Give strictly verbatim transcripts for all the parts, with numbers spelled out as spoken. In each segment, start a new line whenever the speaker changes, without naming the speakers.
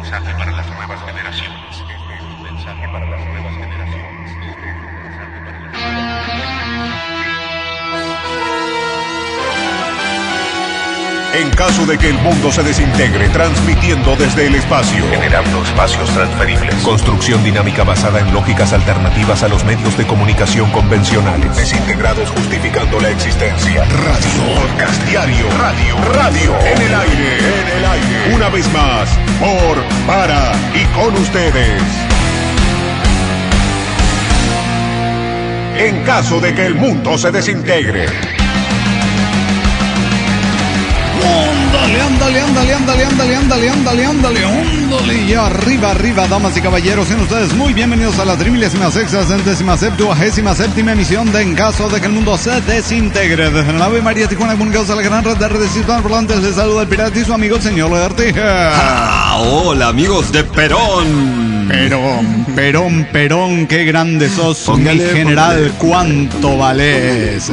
mensaje para las nuevas generaciones. Este es un mensaje para las nuevas generaciones. Este es un mensaje para las nuevas generaciones.
En caso de que el mundo se desintegre, transmitiendo desde el espacio,
Generando espacios transferibles.
construcción dinámica basada en lógicas alternativas a los medios de comunicación convencionales, desintegrados justificando la existencia. Radio, podcast diario, radio, radio, en el aire, en el aire. Una vez más, por, para y con ustedes. En caso de que el mundo se desintegre.
Ándale, ándale, ándale, ándale, ándale, ándale, ándale, ándale, ándale. Y arriba, arriba, damas y caballeros, sean ustedes muy bienvenidos a la trimilésima sexta, centésima septuagésima séptima emisión de En Caso de que el Mundo se Desintegre. Desde la nave María Tijuana, comunicados a la gran red de redes hispanoparlantes, les saluda el pirata y su amigo el señor Artija.
Ah, hola amigos de Perón.
Perón, Perón, Perón, qué grande sos,
Póngale,
mi general,
póngale.
cuánto valés.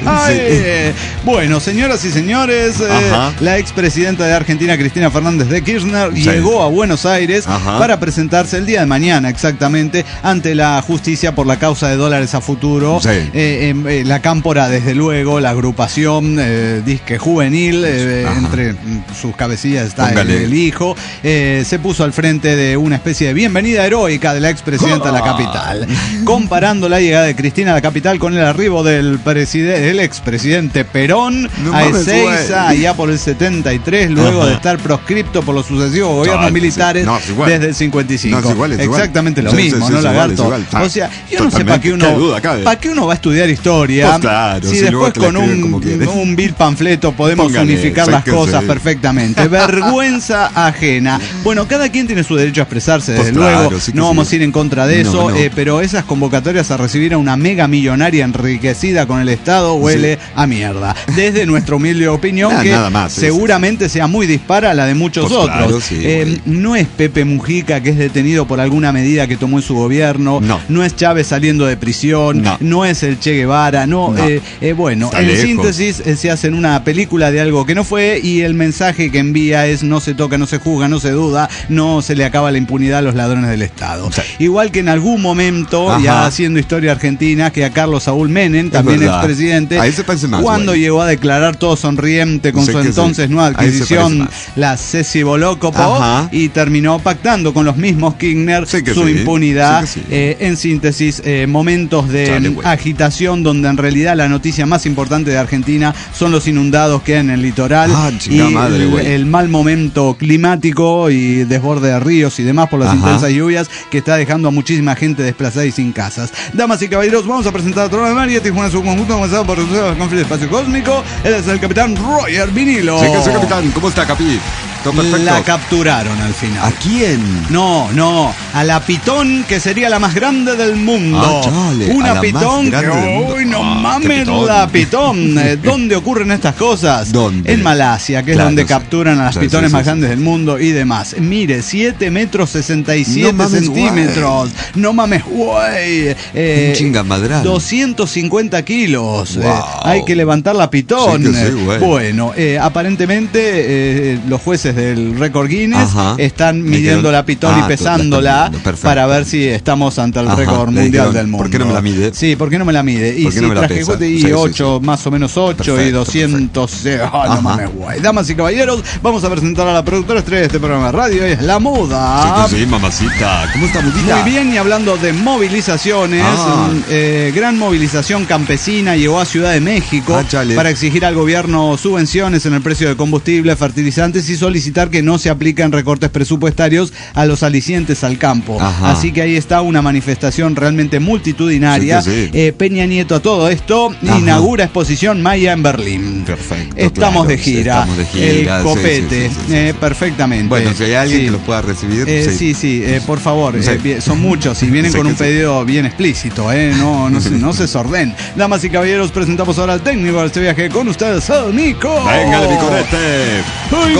Ay, bueno, señoras y señores, eh,
Ajá.
la expresidenta de Argentina, Cristina Fernández de Kirchner,
Sí.
llegó a Buenos Aires
Ajá.
para presentarse el día de mañana, exactamente, ante la justicia por la causa de dólares a futuro.
Sí.
Eh, eh, eh, la Cámpora, desde luego, la agrupación eh, disque juvenil, eh,
Ajá.
entre sus cabecillas está el,
Póngale.
el hijo, eh, se puso al frente de una especie de bienvenida heroica de la expresidenta de la capital, comparando la llegada de Cristina a la capital con el arribo del presidente, el expresidente Perón
No
a
mames,
Ezeiza
güey.
allá por el setenta y tres, luego
Ajá.
de estar proscripto por los sucesivos gobiernos
No,
militares
sí. No, es igual.
desde el cincuenta y cinco.
No, es igual, es igual.
Exactamente lo
Sí, sí,
mismo,
sí,
¿no,
es igual,
lagarto?
es igual. Ah,
O sea, yo no sé
totalmente.
para qué uno,
Qué duda cabe.
para qué uno va a estudiar historia,
Pues claro,
si
si
después
luego te la
con
escriben como
un,
quieres.
un vil panfleto podemos
Póngale,
unificar las
sáquense.
cosas perfectamente. Vergüenza ajena. Bueno, cada quien tiene su derecho a expresarse, desde
Pues claro,
luego.
sí que
no
sí.
vamos a ir en contra de
No,
eso,
no.
eh, pero esas convocatorias a recibir a una mega millonaria enriquecida con el Estado huele
Sí.
a mierda. Desde nuestra humilde opinión,
Nah,
que
nada más, sí,
seguramente sea muy dispara a la de muchos
Pues
otros.
claro, sí,
Eh, no es Pepe Mujica, que es detenido por alguna medida que tomó en su gobierno.
No.
es Chávez saliendo de prisión. No,
No.
es el Che Guevara. No,
No.
eh, eh, bueno,
Está
en
lejos.
síntesis, eh, se hace una película de algo que no fue, y el mensaje que envía es: no se toca, no se juzga, no se duda, no se le acaba la impunidad a los ladrones del Estado.
Sí.
Igual que en algún momento,
Ajá.
ya haciendo historia argentina, que a Carlos Saúl Menem, también
verdad.
expresidente,
A ese parece más,
cuando
güey.
llegó a declarar todo sonriente con
Sí
su
que sí.
entonces nueva
A ese parece
adquisición,
más.
la Ceci Bolócopo,
Ajá.
y terminó pactando con los mismos Kirchner
Sí que
su
sí.
impunidad.
Sí que sí.
Eh, en síntesis, eh, momentos de
Chale,
mm,
güey.
agitación donde en realidad la noticia más importante de Argentina son los inundados que hay en el litoral,
Ah,
y
chingada madre,
el,
güey.
el mal momento climático y desborde de ríos y demás por las
Ajá.
intensas lluvias que está dejando a muchísima gente desplazada y sin casas. Damas y caballeros, vamos a presentar a Trono de María Tijuana en su conjunto, comenzado por el Conflicto del Espacio Cósmico. Él es el capitán Roger Vinilo.
Sí que sí, capitán. ¿Cómo está, capi? ¿Todo perfecto?
La capturaron al final.
¿A quién?
No, no, a la pitón, que sería la más grande del mundo.
Ah, chale,
Una
a la
pitón
más
que,
grande del mundo.
uy, no
Ah, qué
mames,
pitón.
la pitón. Eh, ¿Dónde ocurren estas cosas?
¿Dónde?
En Malasia, que es
Claro,
donde
sí.
capturan a las
Sí,
pitones
sí,
más
sí,
grandes
sí.
del mundo y demás. Mire, siete metros sesenta y siete
No mames,
centímetros. No mames, güey. Eh,
Un chingamadral.
doscientos cincuenta kilos.
Wow.
Eh, hay que levantar la pitón.
Sí que sí, güey.
Bueno, eh, aparentemente eh, los jueces del récord Guinness
Ajá.
están
Me
midiendo
dijeron-
la pitón
Ah,
y
tú la estás
pesándola
midiendo, perfecto.
para ver si estamos ante el
Ajá,
récord
le
mundial
dijeron,
del mundo.
¿por qué no me la mide?
Sí, ¿por qué no me la mide? Y
¿Por qué
sí,
no me la
traje
pesa?
y
Sí, sí,
ocho, más o menos ocho y
Perfecto,
doscientos. eh, ah, no
Ajá.
mames, guay. Damas y caballeros, vamos a presentar a la productora estrella de este programa de radio, es La Muda.
Sí que sí, mamacita. ¿Cómo está, mudita?
Muy bien, y hablando de movilizaciones,
Ah.
mm, eh, gran movilización campesina llegó a Ciudad de México
Ah, chale.
para exigir al gobierno subvenciones en el precio de combustible, fertilizantes, y solicitar que no se apliquen recortes presupuestarios a los alicientes al campo.
Ajá.
Así que ahí está una manifestación realmente multitudinaria.
Sí que sí.
Eh, Peña Nieto, a todo esto,
Ajá.
inaugura exposición Maya en Berlín.
Perfecto,
Estamos
claro,
de gira.
estamos de gira,
El
sí,
copete,
sí, sí, sí,
eh,
sí.
perfectamente.
Bueno, si hay alguien
Sí.
que lo pueda recibir,
Eh,
sí.
sí, sí, eh, por favor,
Sí.
eh, bien- son muchos y vienen
Sí
con
que
un
sí.
pedido bien explícito, ¿eh? No, no, se, no se sorden. Damas y caballeros, presentamos ahora al técnico de este viaje con ustedes, el Nico.
Venga, mi corete.
¡Ay,
Costa
mi
Mico.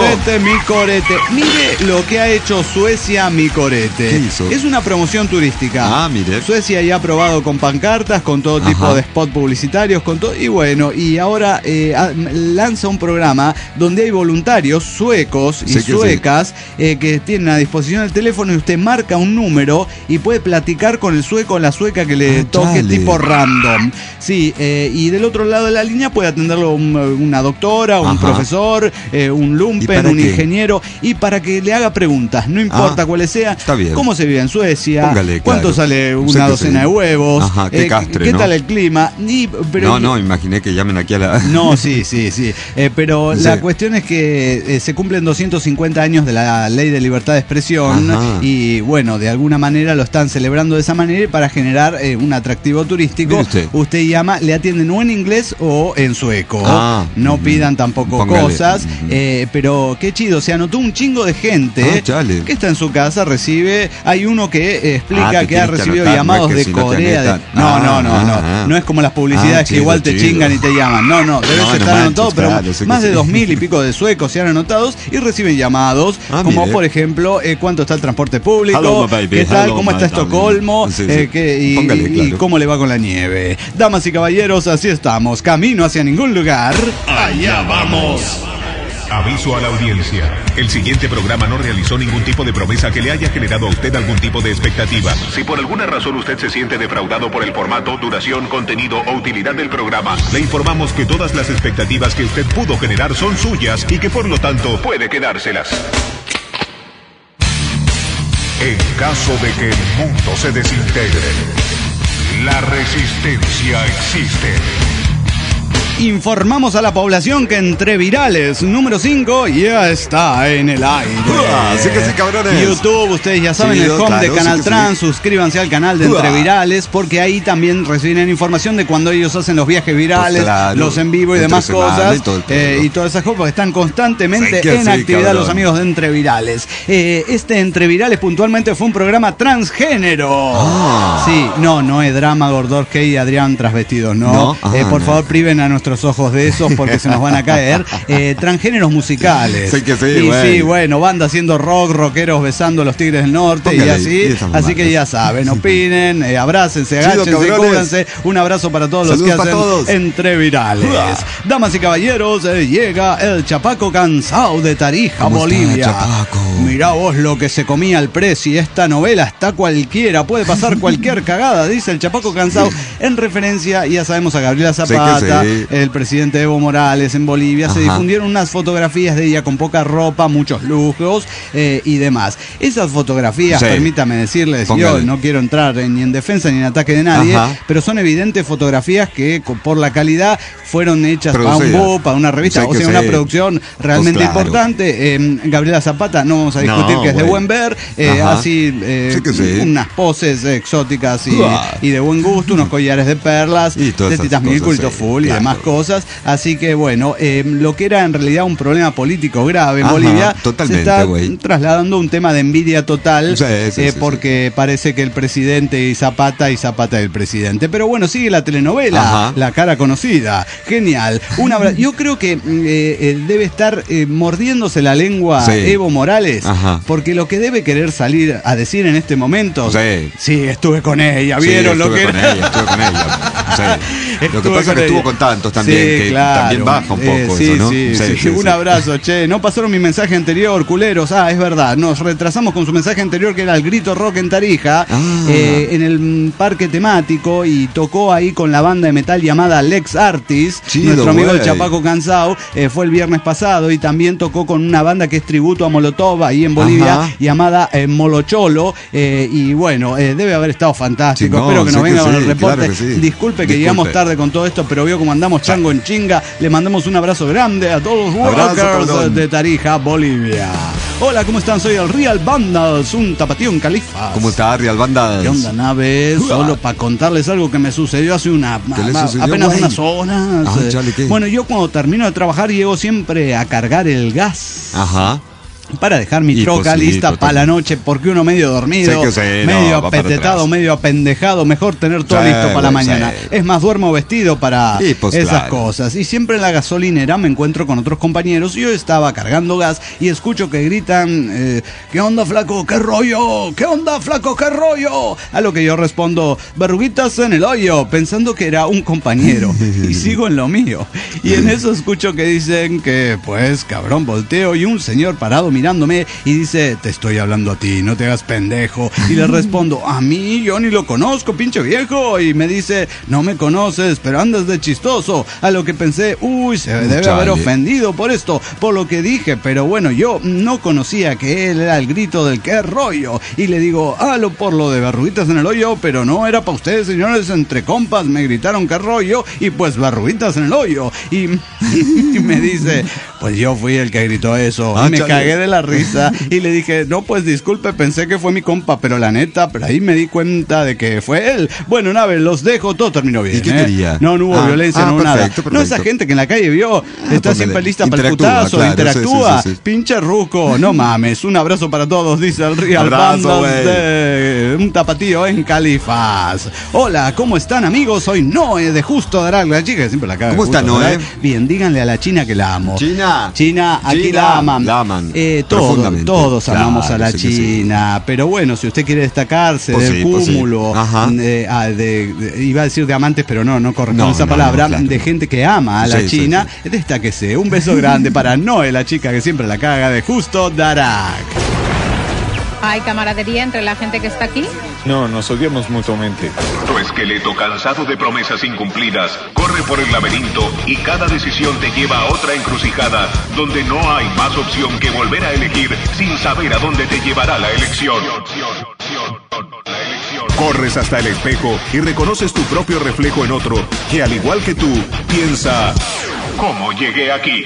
corete, mi corete. Mire lo que ha hecho Suecia, mi corete.
¿Qué hizo?
Es una promoción turística.
Ah, mire.
Suecia ya ha probado con pancartas, con todo tipo
Ajá.
de spot publicitarios, con todo. Y bueno, y ahora eh, a- lanza un programa donde hay voluntarios suecos y
Sí que
suecas eh, que tienen a disposición el teléfono y usted marca un número y puede platicar con el sueco o la sueca que le
Ah,
toque
chale.
tipo random. Sí, eh, y del otro lado de la línea puede atenderlo un- una doctora, un
Ajá.
profesor, eh, un
¿Y
lumpen,
para
un
qué?
ingeniero, y para que le haga preguntas, no importa
Ah,
cuáles sean,
está bien.
cómo se vive en Suecia,
Póngale,
cuánto
claro.
sale
Sé
una
que
docena
sí.
de huevos,
Ajá, qué
eh,
castre,
qué
¿no?
tal el clima, y, pero
No, no, imaginé que llamen aquí a la...
no, sí, sí, sí. Eh, pero
Sí.
la cuestión es que eh, se cumplen doscientos cincuenta años de la ley de libertad de expresión.
Ajá.
Y bueno, de alguna manera lo están celebrando de esa manera para generar eh, un atractivo turístico.
Mire usted.
llama, le atienden o en inglés o en sueco.
Ah,
no
mm,
pidan tampoco
póngale.
cosas.
Mm.
eh, pero qué chido, se anotó un chingo de gente
Ah, chale.
que está en su casa, recibe. Hay uno que eh, explica
Ah, te
que ha
tienes que
recibido
anotar, no
llamados
es que
de
si no te
Corea. de-
anotan.
No,
Ah,
no, no, no.
ah,
No es como las publicidades
ah,
que
chido,
igual te
chido.
chingan y te llaman. No, no, debes
No, no
estar
manches,
anotado, pero
claro, sé que
más de
sí.
dos mil y pico de suecos se han anotados y reciben llamados,
Ah,
como
mire.
por ejemplo, eh, cuánto está el transporte público,
Hello, my baby.
qué tal,
Hello,
cómo
my
está
darling.
Estocolmo,
Sí, sí.
eh, qué- y,
Póngale,
y- y
claro.
cómo le va con la nieve. Damas y caballeros, así estamos, camino hacia ningún lugar.
Allá vamos. Aviso a la audiencia. El siguiente programa no realizó ningún tipo de promesa que le haya generado a usted algún tipo de expectativa. Si por alguna razón usted se siente defraudado por el formato, duración, contenido o utilidad del programa, le informamos que todas las expectativas que usted pudo generar son suyas y que por lo tanto puede quedárselas. En caso de que el mundo se desintegre, la resistencia existe.
Informamos a la población que Entre Virales número cinco ya está en el aire.
¡Uah! Así que sí, cabrones.
YouTube, ustedes ya saben,
Sí,
el home
claro,
de
sí
Canal
que sí.
Trans, suscríbanse al canal de Entre
¡Uah!
Virales, porque ahí también reciben información de cuando ellos hacen los viajes virales,
Pues claro,
los en vivo y
entre
demás
semana
cosas,
y todo el
eh,
pedo.
y todas esas cosas, porque están constantemente
Sí que
en
sí,
actividad
cabrón.
los amigos de Entre Virales. Eh, este Entre Virales puntualmente fue un programa transgénero.
Ah.
Sí, no, no es drama, Gordorge y Adrián transvestidos, no.
No, ah,
Eh, por
no.
favor, priven a nuestros ojos de esos porque se nos van a caer. Eh, transgéneros musicales.
Sí que sí,
y
güey.
sí, bueno, banda haciendo rock, rockeros besando a los Tigres del Norte
Póngale,
y
y
así.
esas
Así que
mamadas.
ya saben, opinen, eh, abrácense,
Chido,
agáchense,
cabrones.
cúbranse. Un abrazo para todos
Saludos
los que
para
hacen
todos.
Entre Virales.
Uah.
Damas y caballeros, eh, llega el Chapaco cansado de Tarija,
¿Cómo está,
Bolivia.
Chapaco?
Mirá vos lo que se comía el Presi. Esta novela está cualquiera, puede pasar cualquier cagada, dice el Chapaco cansado, en referencia, ya sabemos, a Gabriela
que
Zapata,
sí.
el presidente Evo Morales en Bolivia. Se
Ajá.
difundieron unas fotografías de ella con poca ropa, muchos lujos eh, y demás. Esas fotografías,
Sí.
permítame decirles,
Póngale.
yo no quiero entrar en- ni en defensa ni en ataque de nadie,
Ajá.
pero son evidentes fotografías que co- por la calidad fueron hechas para un
Producidas.
book, para una revista,
Sí
o
que
sea,
sí.
una producción realmente
Pues claro.
importante. Eh, Gabriela Zapata, no vamos a discutir
No,
que es de
güey.
buen ver, eh,
Ajá.
así eh,
Sí que sí.
unas poses exóticas y,
Uah.
y de buen gusto, unos collares de perlas,
Y todas
de
esas
titas mil,
cosas,
culto
sí,
full y
claro.
demás cosas. Así que bueno, eh, lo que era en realidad un problema político grave en
Ajá,
Bolivia
totalmente,
se está
güey.
trasladando a un tema de envidia total,
Sí, sí,
eh,
sí,
porque parece que el presidente y Zapata y Zapata el presidente. Pero bueno, sigue la telenovela,
Ajá.
La cara conocida. Genial. Un abra- Yo creo que mm, eh, eh, debe estar eh, mordiéndose la lengua
Sí.
Evo Morales,
Ajá.
porque lo que debe querer salir a decir en este momento,
Sí.
sí, estuve con ella,
Sí,
¿vieron lo
estuve
que
con
era?
ella, estuve con ella. Sí. Lo que
Estuve
pasa es
con
que estuvo
ella.
con tantos también,
Sí,
que
claro.
también baja un poco
Eh, sí,
eso, ¿no?
sí, sí,
sí,
Un
sí.
abrazo, che. No pasaron mi mensaje anterior, culeros. Ah, es verdad. Nos retrasamos con su mensaje anterior, que era el Grito Rock en Tarija,
Ah.
eh, en el mm, parque temático, y tocó ahí con la banda de metal llamada Lex Artis.
Chido,
nuestro amigo el
güey.
Chapaco Cansao, eh, fue el viernes pasado, y también tocó con una banda que es tributo a Molotov ahí en Bolivia,
Ajá.
llamada eh, Molocholo. eh, y bueno, eh, debe haber estado fantástico.
Chingón,
Espero que nos
sé que
venga con
sí,
el reporte.
claro que sí.
Disculpe que
Disculpe.
llegamos tarde con todo esto, pero vio como andamos chango en chinga. Le mandamos un abrazo grande a todos los
Abrazo,
rockers
cabrón.
de Tarija, Bolivia. Hola, ¿cómo están? Soy el Real Vandals, un tapatío en Califas.
¿Cómo está, Real Bandas?
¿Qué onda, nave?
Uah.
Solo para contarles algo que me sucedió hace una
¿Qué le
ma-
sucedió,
apenas
güey?
unas horas.
Ah,
Eh,
chale, ¿qué?
Bueno, yo cuando termino de trabajar llego siempre a cargar el gas.
Ajá.
para dejar mi
Y
troca
pues sí,
lista
total.
para la noche, porque uno medio dormido,
Sí que sí,
medio
no, va para
apetetado,
atrás.
medio apendejado, mejor tener todo
Sí,
listo para la
güey,
mañana.
sí.
Es más, duermo vestido para
Y pues
esas
claro.
cosas. Y siempre en la gasolinera me encuentro con otros compañeros. Yo estaba cargando gas y escucho que gritan, eh, ¿qué onda, flaco? ¿Qué rollo? ¿Qué onda, flaco? ¿Qué rollo? A lo que yo respondo, verruguitas en el hoyo, pensando que era un compañero. Y sigo en lo mío. Y en eso escucho que dicen que, pues, cabrón, volteo y un señor parado mirándome y dice, te estoy hablando a ti, no te hagas pendejo. Y le respondo, a mí yo ni lo conozco, pinche viejo. Y me dice, no me conoces, pero andas de chistoso. A lo que pensé, uy, se debe
Chale.
haber ofendido por esto, por lo que dije. Pero bueno, yo no conocía que él era el grito del qué rollo. Y le digo, halo por lo de verruguitas en el hoyo, pero no era para ustedes, señores, entre compas me gritaron qué rollo y pues verruguitas en el hoyo. Y, y me dice, pues yo fui el que gritó eso.
Ah,
Y me
chale.
cagué de la risa y le dije, no, pues disculpe, pensé que fue mi compa, pero la neta, pero ahí me di cuenta de que fue él. Bueno, nave, los dejo, todo terminó bien.
¿Y qué
¿eh?
quería?
No, no hubo
Ah,
violencia,
ah,
no hubo nada.
perfecto,
No, esa
perfecto.
gente que en la calle vio, está
póngale.
siempre lista para el
Interactúa,
putazo,
claro,
interactúa.
sí, sí, sí, sí.
Pinche ruco, no mames. Un abrazo para todos, dice el Real
Abrazo,
Bandas
güey.
de un tapatío en Califas. Hola, ¿cómo están, amigos? Soy Noé de Justo de Aragua. La chica que siempre la caga.
¿Cómo
Justo
está,
de
Noé?
Aragua. Bien, díganle a la China que la amo.
China.
China, aquí
China,
la aman.
la aman.
Eh, todos,
Profundamente.
todos amamos
Claro,
a la
sé que sí.
China. Pero bueno, si usted quiere destacarse
Pues
del
sí, pues sí.
cúmulo,
Ajá.
de, ah, de- de- iba a decir de amantes, pero no, no corresponde
No,
esa
no,
palabra,
no, claro.
de gente que ama a la
Sí, sí,
China, destáquese. Un beso grande para Noé, la chica que siempre la caga de Justo Darak.
¿Hay camaradería entre la gente que está aquí?
No, nos odiamos mutuamente.
Tu esqueleto cansado de promesas incumplidas corre por el laberinto y cada decisión te lleva a otra encrucijada donde no hay más opción que volver a elegir sin saber a dónde te llevará la elección. Corres hasta el espejo y reconoces tu propio reflejo en otro que, al igual que tú, piensa, ¿cómo llegué aquí?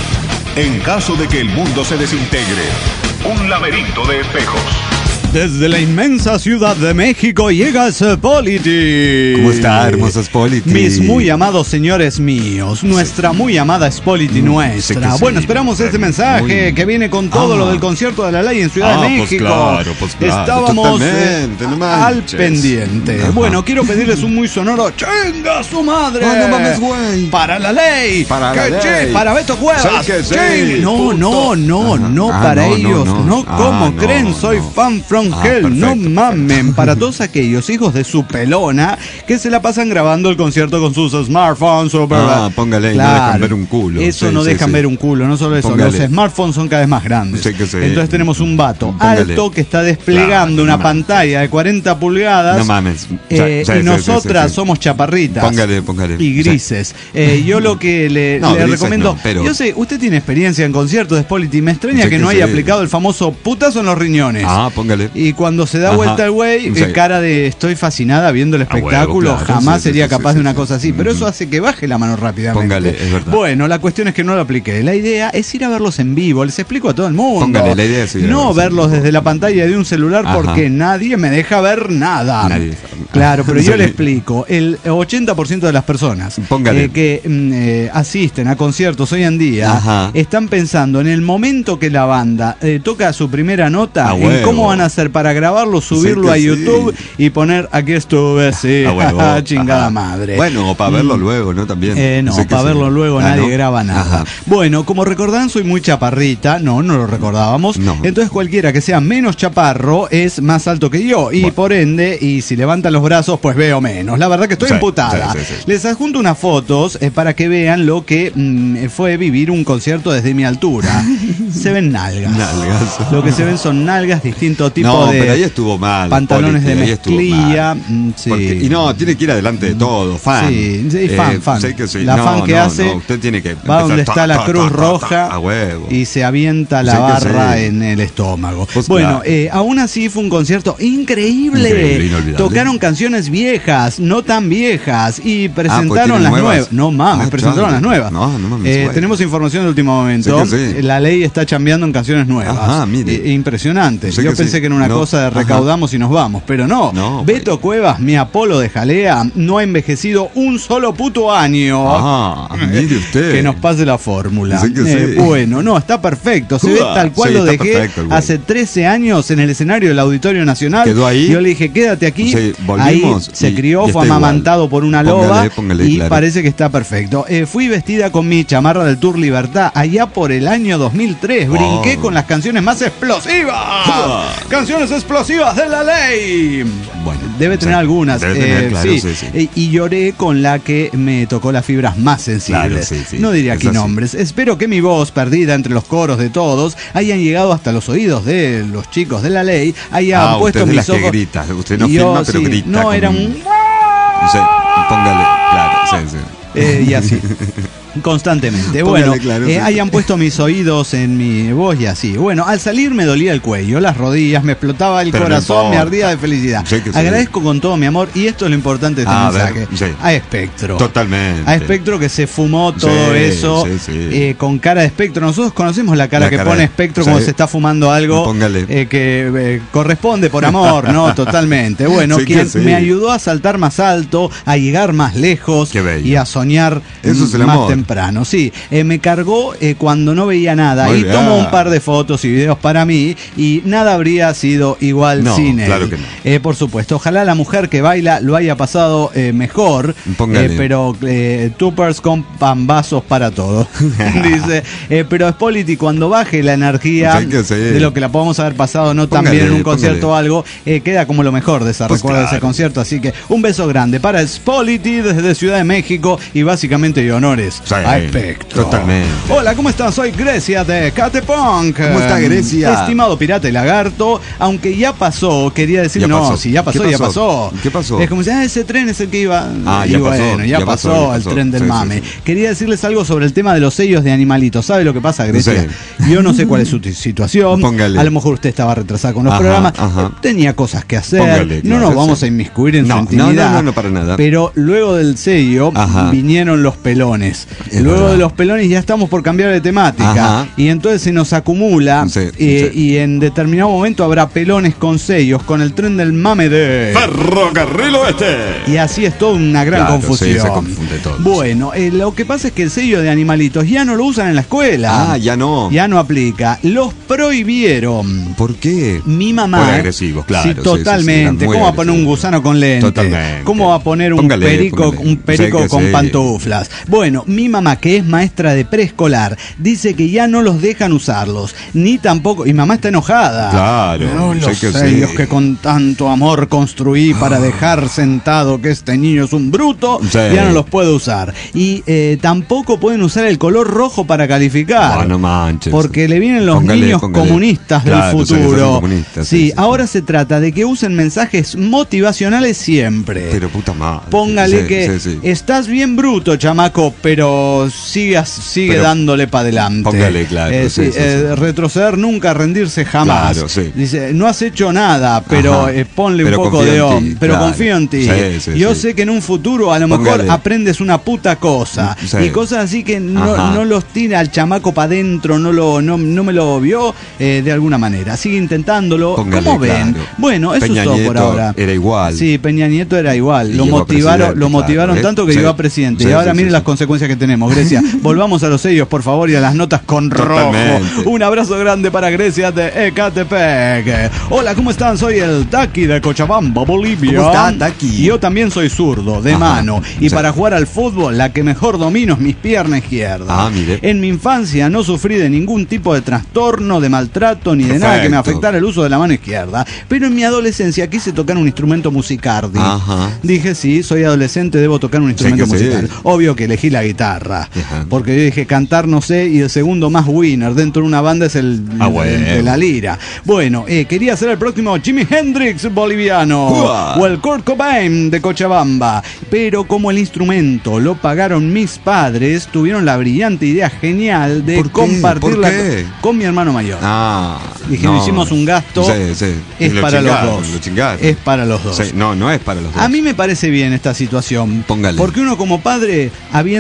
En caso de que el mundo se desintegre, un laberinto de espejos.
Desde la inmensa Ciudad de México llega Spolity.
¿Cómo está, hermosa Spolity?
Mis muy amados señores míos, nuestra muy amada Spolity nuestra.
sé que sí.
Bueno, esperamos este mensaje
Muy-
que viene con todo
Ah.
lo del concierto de la ley en Ciudad
Ah,
de
pues
México.
claro, pues claro,
Estábamos eh,
totalmente, no
al
manches.
pendiente.
Ajá.
Bueno, quiero pedirles un muy sonoro ¡chinga su madre!
Ah, no mames, güey.
Para la ley.
Para
Que
la
chi-
ley.
Para Beto Cuevas.
Sí que sí,
Ching. No,
puto.
no, no,
Ajá.
no
Ah,
para
no, no,
ellos.
no.
No,
Ah,
como
no,
creen, soy
no.
fan from
Ah,
hell. No
perfecto,
mamen. Para todos aquellos hijos de su pelona que se la pasan grabando el concierto con sus smartphones o
Ah, póngale, no dejan ver un culo.
Eso
Sí,
no
sí,
dejan
sí.
ver un culo, no solo eso,
Póngale.
los smartphones son cada vez más grandes.
Sí que sí.
Entonces tenemos un vato
Póngale.
alto que está desplegando
Claro,
una
no mames.
pantalla de cuarenta pulgadas.
No mames.
eh,
Sí, sí,
y
sí,
nosotras
sí, sí.
somos chaparritas.
Póngale, póngale.
Y grises. Eh, yo lo que le,
No,
le
grises
recomiendo.
no, pero-
Yo sé, usted tiene experiencia en conciertos de Spolity. Me extraña
Sí
que
que
no haya
sí.
aplicado el famoso putazo en los riñones.
Ah, póngale.
Y cuando se da
Ajá.
vuelta el güey,
Sí.
eh, cara de estoy fascinada viendo el
A huevo,
espectáculo,
claro,
jamás
sí, sí,
sería
sí,
capaz
sí,
de una
sí.
cosa así. Pero
Ujú.
eso hace que baje la mano rápidamente.
Póngale, es verdad.
Bueno, la cuestión es que no lo apliqué. La idea es ir a verlos en vivo, les explico a todo el mundo.
Póngale, la idea es ir a
No
verlos en
verlos
vivo.
desde la pantalla de un celular
Ajá.
porque nadie me deja ver nada.
Nadie.
Claro, pero yo
Sí.
le explico. El ochenta por ciento de las personas
Póngale.
eh, que mm, eh, asisten a conciertos hoy en día
Ajá.
están pensando en el momento que la banda eh, toca su primera nota,
A
en
huevo.
cómo van a hacer para grabarlo, subirlo
que
a
sí.
YouTube y poner aquí estuve, sí,
A huevo.
chingada
Ajá.
madre.
Bueno, o para verlo luego, ¿no? También.
Eh, no,
Sé que
para
sí.
verlo luego
Ah,
nadie
¿no?
graba nada.
Ajá.
Bueno, como recordarán, soy muy chaparrita. No, no lo recordábamos.
No.
Entonces cualquiera que sea menos chaparro es más alto que yo. Y
Bueno.
por ende, y si levantan los brazos, pues veo menos. La verdad que estoy
Sí,
emputada.
sí, sí, sí.
Les adjunto unas fotos eh, para que vean lo que mm, fue vivir un concierto desde mi altura. Se ven nalgas.
Nalgas.
Lo que se ven son nalgas, distinto tipo
No,
de
pero ahí estuvo mal.
pantalones
Politi,
de
ahí estuvo
mezclilla.
mal.
mm, sí.
Porque- y no, tiene que ir adelante de todo, fan.
Sí, sí, fan, fan.
sé que sí.
La
No,
fan que
no,
hace
no, usted tiene que
va
empezar
donde
ta,
está la
ta,
Cruz
ta, ta,
Roja
ta, a huevo.
y se avienta la
Sí que
barra
sí.
en el estómago.
Pues
bueno,
claro.
eh, aún así fue un concierto increíble.
Increíble, inolvidable.
Tocaron canciones viejas, no tan viejas, y
pues
presentaron
tienen
las
nuevas.
nuevas. No mames,
Ah,
presentaron
chale.
las nuevas.
No, no mames,
Eh,
güey.
tenemos información de último momento.
Sí que sí.
La ley está está chambeando en canciones nuevas.
Ajá, mire.
Eh, impresionante.
Sé
Yo
que
pensé
sí.
que era una
No,
cosa de
ajá.
recaudamos y nos vamos, pero no.
No,
Beto Cuevas, mi Apolo de Jalea, no ha envejecido un solo puto año.
Ah, mire usted.
Que nos pase la fórmula.
Sé que
Eh,
sí.
Bueno, no, está perfecto. Se ve
Uah,
tal cual
sí,
lo
está
dejé
perfecto el güey.
hace trece años en el escenario del Auditorio Nacional.
¿Quedó ahí?
Yo le dije, quédate aquí.
Sí,
Ahí
volvimos
se
y-
crió,
y
fue
está
amamantado
igual.
por una
Póngale,
loba
póngale,
y
claro.
parece que está perfecto. Eh, fui vestida con mi chamarra del Tour Libertad allá por el año dos mil tres. Brinqué
Oh.
con las canciones más explosivas.
Ah.
Canciones explosivas de la ley.
Bueno,
Debe tener
sí,
algunas.
debe tener,
eh,
claro,
sí.
sí, sí.
Eh, y lloré con la que me tocó las fibras más sensibles.
Claro, sí, sí.
No diré
Es
aquí
así.
nombres. Espero que mi voz, perdida entre los coros de todos, hayan llegado hasta los oídos de los chicos de la ley, hayan
Ah,
puesto
usted de
mis
las que
ojos.
grita. Usted no
Y yo,
filma, pero
sí,
grita.
No,
como
era
un-
un.
Sí, póngale, claro, sí, sí.
Eh, y así. Constantemente.
Póngale,
Bueno,
claro,
eh,
sí.
hayan puesto mis oídos en mi voz y así. Bueno, al salir me dolía el cuello, las rodillas, me explotaba el
Pero no
corazón, me
importa.
ardía de felicidad.
Sí que sí.
Agradezco con todo mi amor, y esto es lo importante de este
A
mensaje,
ver, sí.
a Espectro.
Totalmente.
A Espectro que se fumó todo
Sí,
eso
sí, sí.
eh, con cara de Espectro. Nosotros conocemos la cara
La
que
cara
pone
de-
Espectro
sí.
cuando se está fumando algo
Póngale.
eh, que eh, corresponde por amor, ¿no? Totalmente. Bueno,
Sí que
quien
sí.
me ayudó a saltar más alto, a llegar más lejos
Qué bello.
y a soñar
Eso es el
más
amor.
temprano. Sí, eh, me cargó eh, cuando no veía nada
Muy
y
bien.
tomó un par de fotos y videos para mí y nada habría sido igual
No,
sin él.
claro que no.
Eh, por supuesto, ojalá la mujer que baila lo haya pasado eh, mejor,
Póngale.
eh, pero eh, tupers con pambazos para todo. Dice, eh, pero Spoliti, cuando baje la energía
Sí que sí.
de lo que la podamos haber pasado no tan
Póngale,
bien en un concierto o
póngale.
algo, eh, queda como lo mejor de esa
Pues
recuerdo de ese
claro.
concierto. Así que un beso grande para Spoliti desde Ciudad de México y básicamente de honores
Sí,
a Espectro.
totalmente.
Hola, ¿cómo estás? Soy Grecia de Catepunk.
¿Cómo está, Grecia?
Estimado pirata y lagarto, aunque ya pasó, quería decir,
Ya
no,
pasó.
si ya pasó,
¿Qué
ya
pasó?
pasó.
¿Qué pasó?
Es como si, ah, ese tren es el que iba.
Ah,
y
ya pasó,
bueno, ya,
ya
pasó,
pasó, ya
el
pasó.
tren del
Sí, sí,
mame.
sí.
Quería decirles algo sobre el tema de los sellos de animalitos. ¿Sabe lo que pasa, Grecia? Yo no sé cuál es su t- situación.
Póngale.
A lo mejor usted estaba retrasado con los
Ajá,
programas.
ajá.
Tenía cosas que hacer.
Póngale,
no
claro,
nos vamos
sí.
a inmiscuir en
No,
su
no,
intimidad.
no, no, no, para nada.
Pero luego del sello
Ajá.
vinieron los pelones.
Es
luego
verdad.
de los pelones ya estamos por cambiar de temática.
Ajá.
Y entonces se nos acumula.
Sí,
eh,
sí.
Y en determinado momento habrá pelones con sellos, con el tren del mame de.
Ferrocarril Oeste.
Y así es toda una gran
Claro,
confusión.
sí, se confunde todo,
Bueno, eh, lo que pasa es que el sello de animalitos ya no lo usan en la escuela.
Ah, ya no.
Ya no aplica. Los prohibieron.
¿Por qué?
Mi mamá.
Por agresivos, claro.
Sí,
sí, sí, sí,
totalmente.
eran muy
¿Cómo va a poner un
agresivos.
gusano con lente?
Totalmente.
¿Cómo va a poner un
Póngale,
perico,
póngale.
un perico
Sé que
con
sí.
pantuflas? Bueno, mi mamá, que es maestra de preescolar, dice que ya no los dejan usarlos. Ni tampoco. Y mamá está enojada.
Claro,
No,
sé
los
que sí.
sellos que con tanto amor construí para dejar sentado que este niño es un bruto,
Sí.
ya no los puedo usar. Y eh, tampoco pueden usar el color rojo para calificar.
Ah, no manches.
Porque le vienen los
Póngale,
niños
póngale.
comunistas
Claro,
del
sí, que son
futuro.
comunistas,
sí,
sí, sí,
ahora se trata de que usen mensajes motivacionales siempre.
Pero puta madre.
Póngale
Sí,
que
sí, sí.
estás bien bruto, chamaco, pero sigas, sigue
Pero
dándole para adelante.
póngale, claro,
Eh,
sí,
sí,
sí,
eh,
sí.
retroceder nunca, rendirse jamás.
Claro, sí.
Dice, no has hecho nada, pero
Ajá.
eh, ponle
Pero
un poco
confío
de
en
on,
ti,
pero
claro.
confío en ti.
Sí, sí,
Yo
sí.
sé que en un futuro a lo mejor
Póngale.
aprendes una puta cosa.
Sí.
Y cosas así que no,
Ajá.
no los tira al chamaco para adentro, no, lo, no, no me lo vio eh, de alguna manera. Sigue intentándolo.
Póngale,
¿Cómo ven?
claro.
Bueno, eso
Peña
es todo por
Nieto
ahora.
era igual.
Sí, Peña Nieto era igual.
Y
Lo
llegó a
motivaron,
presidente,
lo motivaron
claro, ¿eh?
tanto que
Sí.
llegó a presidente.
Sí,
y ahora
sí,
miren
sí,
las
sí.
consecuencias que tenemos. Grecia, volvamos a los sellos, por favor, y a las notas con rojo.
Totalmente.
Un abrazo grande para Grecia de Ecatepec. Hola, ¿cómo están? Soy el Taki de Cochabamba, Bolivia.
¿Cómo está, Taki?
Y yo también soy zurdo, de
Ajá.
mano. Y
Sí.
para jugar al fútbol, la que mejor domino es mis piernas izquierdas.
Ah, mire.
En mi infancia no sufrí de ningún tipo de trastorno, de maltrato, ni de nada que me
Perfecto.
afectara el uso de la mano izquierda. Pero en mi adolescencia quise tocar un instrumento musicardi.
Ajá.
Dije, sí, soy adolescente, debo tocar un instrumento
que sí.
musical. Obvio que elegí la guitarra.
Ajá.
Porque yo dije, cantar no sé, y el segundo más winner dentro de una banda es el,
Ah,
el
bueno.
de la lira. Bueno, eh, quería ser el próximo Jimi Hendrix boliviano.
Uah.
O el Kurt Cobain de Cochabamba. Pero como el instrumento lo pagaron mis padres, tuvieron la brillante idea genial de
¿Por qué?
compartirla
¿Por qué?
con mi hermano mayor.
Ah.
Dijimos,
no.
hicimos un gasto.
Sí, sí. Y
Es
lo
para los
chingaron,
dos.
lo chingaron.
Es para los dos.
Sí, no, no es para los dos.
A mí me parece bien esta situación.
Póngale.
Porque uno como padre avienta como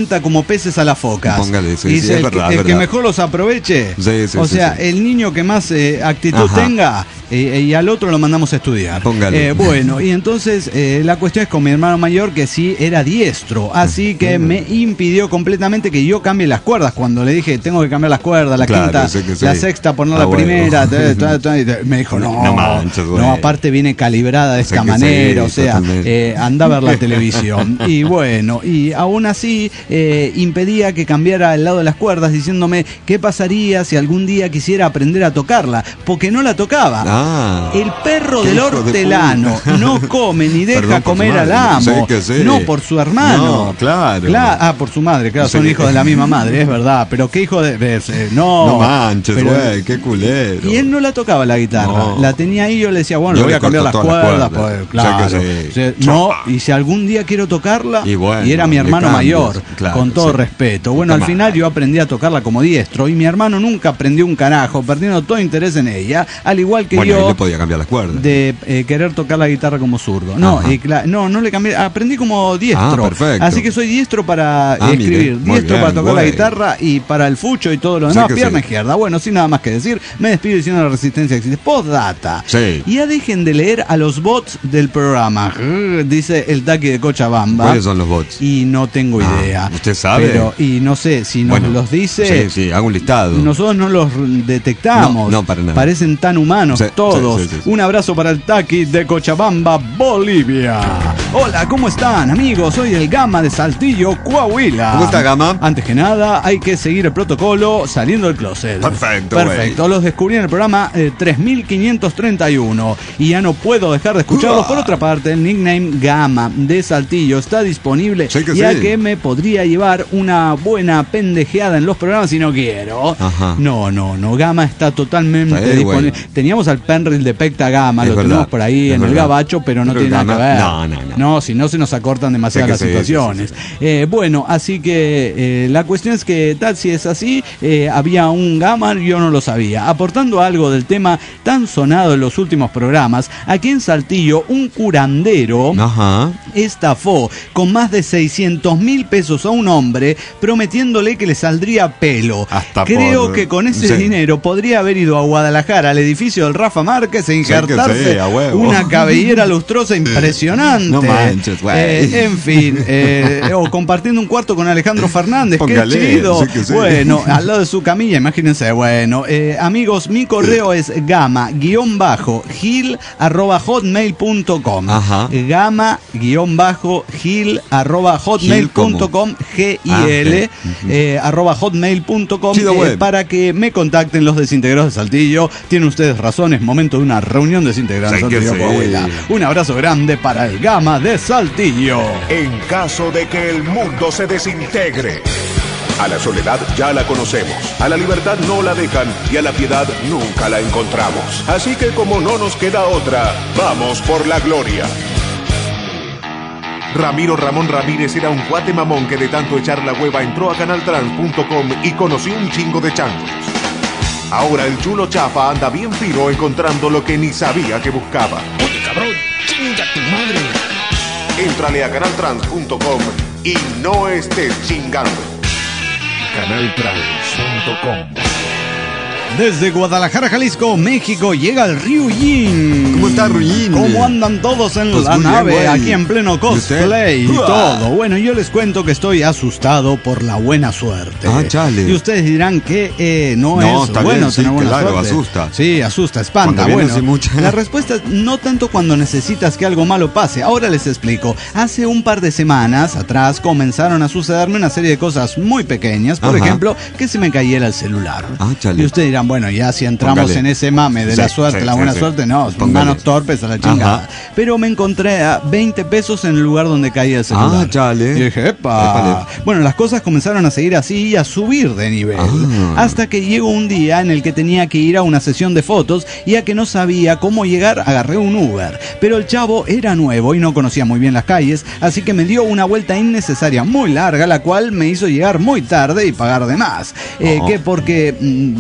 peces a las focas.
Póngale, sí,
Dice,
sí, es
el,
verdad,
que,
es
el que
verdad.
mejor los aproveche.
Sí, sí,
o
sí,
sea,
sí.
el niño que más eh, actitud
Ajá.
tenga eh, y al otro lo mandamos a estudiar.
Póngale.
Eh, bueno, y entonces eh, la cuestión es con mi hermano mayor que sí era diestro, así que me impidió completamente que yo cambie las cuerdas. Cuando le dije, tengo que cambiar las cuerdas, la
Claro,
quinta,
sé que sí.
la sexta, poner
Ah,
la
bueno.
primera, ta, ta, ta, y me dijo, no,
No manches, güey.
no, aparte viene calibrada de
Sé
esta
que sí,
manera, o sea,
totalmente.
eh, anda a ver la televisión. Y bueno, y aún así eh, impedía que cambiara el lado de las cuerdas, diciéndome qué pasaría si algún día quisiera aprender a tocarla, porque no la tocaba.
Ah.
El perro
Qué
del
hijo de
hortelano
puta.
no come ni deja
Perdón por
comer
su
al
madre,
amo,
sé que sí.
no por su hermano.
No, claro.
Cla- ah, por su madre, claro, son
Sí.
hijos de la misma madre, es verdad, pero qué hijo de... de- eh, no,
No manches,
pero-
güey, qué culero.
y él no la tocaba la guitarra,
No.
la tenía ahí, yo le decía, bueno,
Yo
le voy
le
a cambiar las
corto todas las
cuerdas,
cuerdas.
pues, claro.
Sé que sí.
Sí, no, y si algún día quiero tocarla,
Y bueno,
era mi
le
hermano
cambias,
mayor,
claro,
con todo
sí.
respeto. Bueno, al
Está
final
mal.
yo aprendí a tocarla como diestro y mi hermano nunca aprendió un carajo, perdiendo todo interés en ella, al igual que
Bueno,
yo...
él le podía cambiar las cuerdas.
de eh, querer tocar la guitarra como zurdo. No,
Ajá.
y cla- no, no le cambié, aprendí como diestro.
Ah, perfecto.
Así que soy diestro para
Ah,
escribir,
mire, muy
diestro
bien,
para tocar la
güey.
guitarra y para el fucho y todo lo
Sí
demás,
que
pierna
sí.
izquierda. Bueno, sin nada más que decir, me despido diciendo la resistencia existe. Postdata.
Sí.
Ya dejen de leer a los bots del programa, dice el Taqui de Cochabamba.
¿Cuáles son los bots?
Y no tengo
Ah,
idea.
¿usted sabe?
Pero, y no sé, si nos
Bueno,
los dice...
Sí, sí, hago un listado.
Nosotros no los detectamos.
No, no, para nada.
Parecen tan humanos
Sí,
todos.
sí, sí, sí, sí.
Un abrazo para el Taqui de Cochabamba, Bolivia. Hola, ¿cómo están, amigos? Soy el Gama de Saltillo, Coahuila.
¿Cómo está, Gama?
Antes que nada, hay que seguir el protocolo saliendo del closet.
Perfecto,
Perfecto. Los descubrí en el programa eh, tres mil quinientos treinta y uno y ya no puedo dejar de escucharlos. Por otra parte, el nickname Gama de Saltillo está disponible,
Sí que
ya
sí.
que me podría llevar una buena pendejeada en los programas si no quiero.
Ajá.
No, no, no. Gama está totalmente
Está bien,
disponible.
güey.
Teníamos al Penril de Pecta Gama,
Es
lo
verdad,
tenemos por ahí
es
en el
verdad.
gabacho, pero no
Pero
tiene nada que
Gama-
ver.
no, no, no.
No, si no se nos acortan demasiado
Sí
las
que sí, sí,
situaciones.
sí,
Eh, bueno, así que eh, la cuestión es que tal si es así, eh, había un Gama, yo no lo sabía. Aportando algo del tema tan sonado en los últimos programas, aquí en Saltillo, un curandero
Ajá.
estafó con más de seiscientos mil pesos a un hombre prometiéndole que le saldría pelo.
Hasta
Creo
por-
que con ese
sí.
dinero podría haber ido a Guadalajara, al edificio del Rafa Márquez, e injertarse
sí, a huevo.
una cabellera lustrosa impresionante.
No manches, güey.
Eh, en fin, eh, o compartiendo un cuarto con Alejandro Fernández,
Póngale,
qué chido.
sí que sí.
Bueno, al lado de su camilla, imagínense. Bueno, eh, amigos, mi correo es gama-gil arroba hotmail punto com.
Ajá.
Gama-gil arroba hotmail punto com, G I L,
Ah, ok.
eh, arroba hotmail punto com,
Chido,
eh,
güey.
para que me contacten los desintegrados de Saltillo. Tienen ustedes razón, es momento de una reunión desintegrada en
Sí que
Saltillo,
sí.
Coahuila. Un abrazo grande para el Gama de Saltillo.
En caso de que el mundo se desintegre. A la soledad ya la conocemos, a la libertad no la dejan y a la piedad nunca la encontramos. Así que como no nos queda otra, vamos por la gloria. Ramiro Ramón Ramírez era un cuate mamón que de tanto echar la hueva entró a canal trans punto com y conoció un chingo de changos. Ahora el chulo chafa anda bien fino encontrando lo que ni sabía que buscaba.
Oye, cabrón, chinga tu madre.
Éntrale a canal trans punto com y no estés chingando. canal trans punto com.
Desde Guadalajara, Jalisco, México, llega el Ryujin.
¿Cómo está, Ryujin?
¿Cómo andan todos en
Pues
la
muy bien,
nave?
güey.
Aquí en pleno
¿Y usted?
cosplay y
¡Uah!
todo. Bueno, yo les cuento que estoy asustado por la buena suerte.
Ah, chale.
Y ustedes dirán que eh, no,
No,
es
está
bueno
bien, sí,
tener buena
claro,
suerte.
asusta.
Sí, asusta, espanta.
Cuando viene
Bueno,
así mucha-
la respuesta es no tanto cuando necesitas que algo malo pase. Ahora les explico. Hace un par de semanas atrás comenzaron a sucederme una serie de cosas muy pequeñas. Por
Ajá.
ejemplo, que se me cayera el celular.
Ah, chale.
Y ustedes dirán, bueno, ya si entramos
Póngale.
en ese mame de
Sí,
la suerte,
sí,
la
sí,
buena
sí.
suerte, no,
Póngale.
manos torpes a la chingada.
Ajá.
Pero me encontré a veinte pesos en el lugar donde caía el celular.
Ah, chale.
Y dije, epa.
Épale.
Bueno, las cosas comenzaron a seguir así y a subir de nivel.
Ah.
Hasta que llegó un día en el que tenía que ir a una sesión de fotos y a que no sabía cómo llegar, agarré un Uber. Pero el chavo era nuevo y no conocía muy bien las calles, así que me dio una vuelta innecesaria muy larga, la cual me hizo llegar muy tarde y pagar de más. Eh,
Oh.
que porque, mm, ¿por qué no le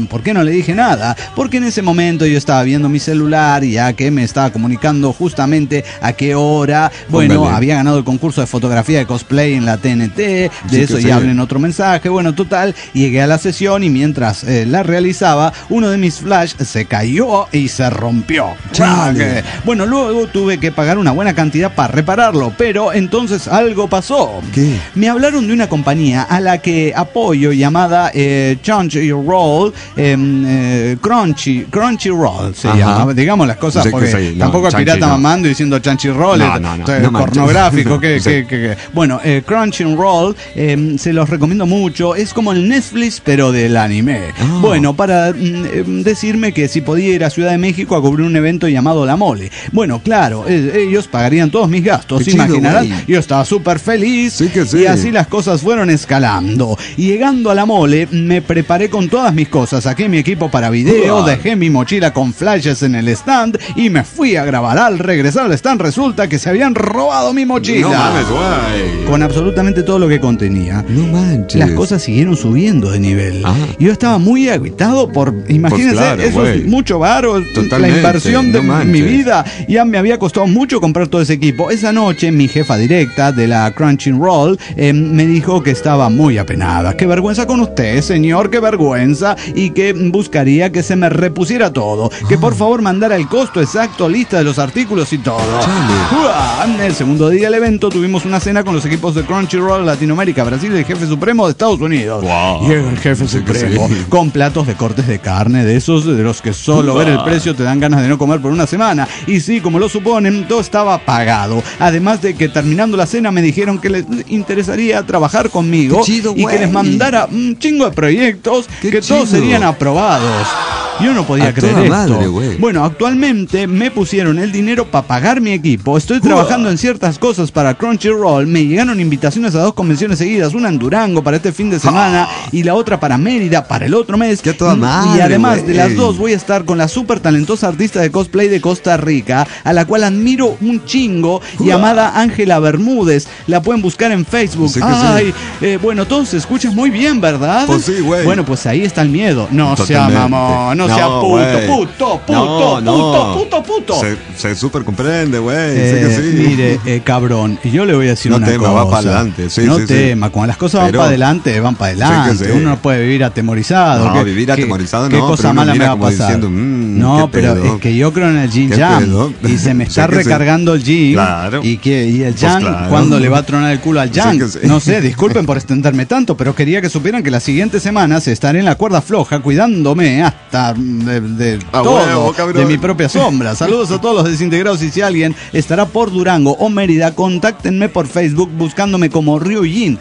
le dije nada, porque en ese momento yo estaba viendo mi celular y ya que me estaba comunicando justamente a qué hora, bueno,
Póngale.
había ganado el concurso de fotografía de cosplay en la T N T, de
Sí,
eso
que
ya
sí.
hablé en otro mensaje, bueno, total, llegué a la sesión y mientras eh, la realizaba, uno de mis flash se cayó y se rompió.
Chale.
Bueno, luego tuve que pagar una buena cantidad para repararlo, pero entonces algo pasó.
¿Qué?
Me hablaron de una compañía a la que apoyo llamada eh, Crunchyroll, eh, eh, Crunchy, Crunchyroll se
Ajá.
llama, digamos las cosas,
Sí, que
porque
sí, no,
tampoco es
chanchi,
pirata
no.
mamando y diciendo Crunchyroll,
No,
es-
no, no,
es
no manches.
pornográfico, que,
Sí.
que, que, que- bueno, eh, Crunchyroll, eh, se los recomiendo mucho, es como el Netflix pero del anime.
Ah.
Bueno, para mm, eh, decirme que si podía ir a Ciudad de México a cubrir un evento llamado La Mole. Bueno, claro, eh, ellos pagarían todos mis gastos,
Qué
se
chido,
imaginarán.
güey.
Yo estaba súper feliz
Sí que sí.
y así las cosas fueron escalando. Y llegando a La Mole, me preparé con todas mis cosas, saqué mi equipo para video,
Uah.
dejé mi mochila con flashes en el stand y me fui a grabar. Al regresar al stand resulta que se habían robado mi mochila.
No mames, güey.
Con absolutamente todo lo que contenía.
No manches.
Las cosas siguieron subiendo de nivel.
Ah.
Yo estaba muy agüitado por, imagínense,
Pues claro,
eso es
güey.
mucho varo, la
Totalmente,
inversión de
no manches.
mi vida. Ya me había costado mucho comprar todo ese equipo. Esa noche mi jefa directa de la Crunchyroll eh, me dijo que estaba muy apenada. Qué vergüenza con usted, señor, qué vergüenza. Y que buscaría que se me repusiera todo. Que por favor mandara el costo exacto, lista de los artículos y todo.
Chale.
Uah, en el segundo día del evento tuvimos una cena con los equipos de Crunchyroll, Latinoamérica, Brasil y el jefe supremo de Estados Unidos.
Wow.
Llega el jefe
Sí que
supremo
sí.
con platos de cortes de carne, de esos de los que solo ver el precio te dan ganas de no comer por una semana. Y sí, como lo suponen, todo estaba pagado. Además de que terminando la cena me dijeron que les interesaría trabajar conmigo
Qué chido,
y que
güey.
les mandara un chingo de proyectos
Qué
que todos
chido.
serían aprobados. Yo no podía
A
creer
toda
esto.
madre, güey.
Bueno, actualmente me pusieron el dinero para pagar mi equipo. Estoy trabajando en ciertas cosas para Crunchyroll. Me llegaron invitaciones a dos convenciones seguidas, una en Durango para este fin de semana y la otra para Mérida para el otro mes.
¡Qué a toda
Mm,
madre,
y además de las
güey!
dos voy a estar con la súper talentosa artista de cosplay de Costa Rica, a la cual admiro un chingo, llamada Ángela Bermúdez. La pueden buscar en Facebook.
Sí que
Ay,
sí.
eh, bueno, todo se escucha muy bien, ¿verdad?
Pues sí, güey.
Bueno, pues ahí está el miedo. No sea
Totalmente.
mamón, no,
No,
sea puto,
güey.
puto, puto,
No, no.
puto, puto, puto.
Se, se súper comprende, güey.
Eh,
sé que sí.
Mire, eh, cabrón, yo le voy a decir
No
una
tema,
cosa.
va para adelante. Sí,
no
sí, sí.
tema, cuando las cosas
Pero-
van para adelante, van para adelante.
Sí que sí.
Uno no puede vivir atemorizado.
No,
¿Qué-
vivir
qué-
atemorizado
¿Qué
no,
cosa
pero uno
mala me
mira
va a
como
pasar?
diciendo, mm,
no,
qué
pero
pedo.
es que yo creo en el Jin
¿Qué
Jam
pedo?
y se me
Sí
está
que sí.
recargando el Jin.
Claro.
Y, que, y el
Pues
Yang,
claro.
¿cuándo le va a tronar el culo al
Sí
Yang?
que sí.
No sé, disculpen por extenderme tanto, pero quería que supieran que las siguientes semanas estaré en la cuerda floja cuidándome hasta de, de
A
todo,
huevo, cabrón.
de mi propia sombra. Saludos a todos los desintegrados y si alguien estará por Durango o Mérida, contáctenme por Facebook buscándome como Ryujin.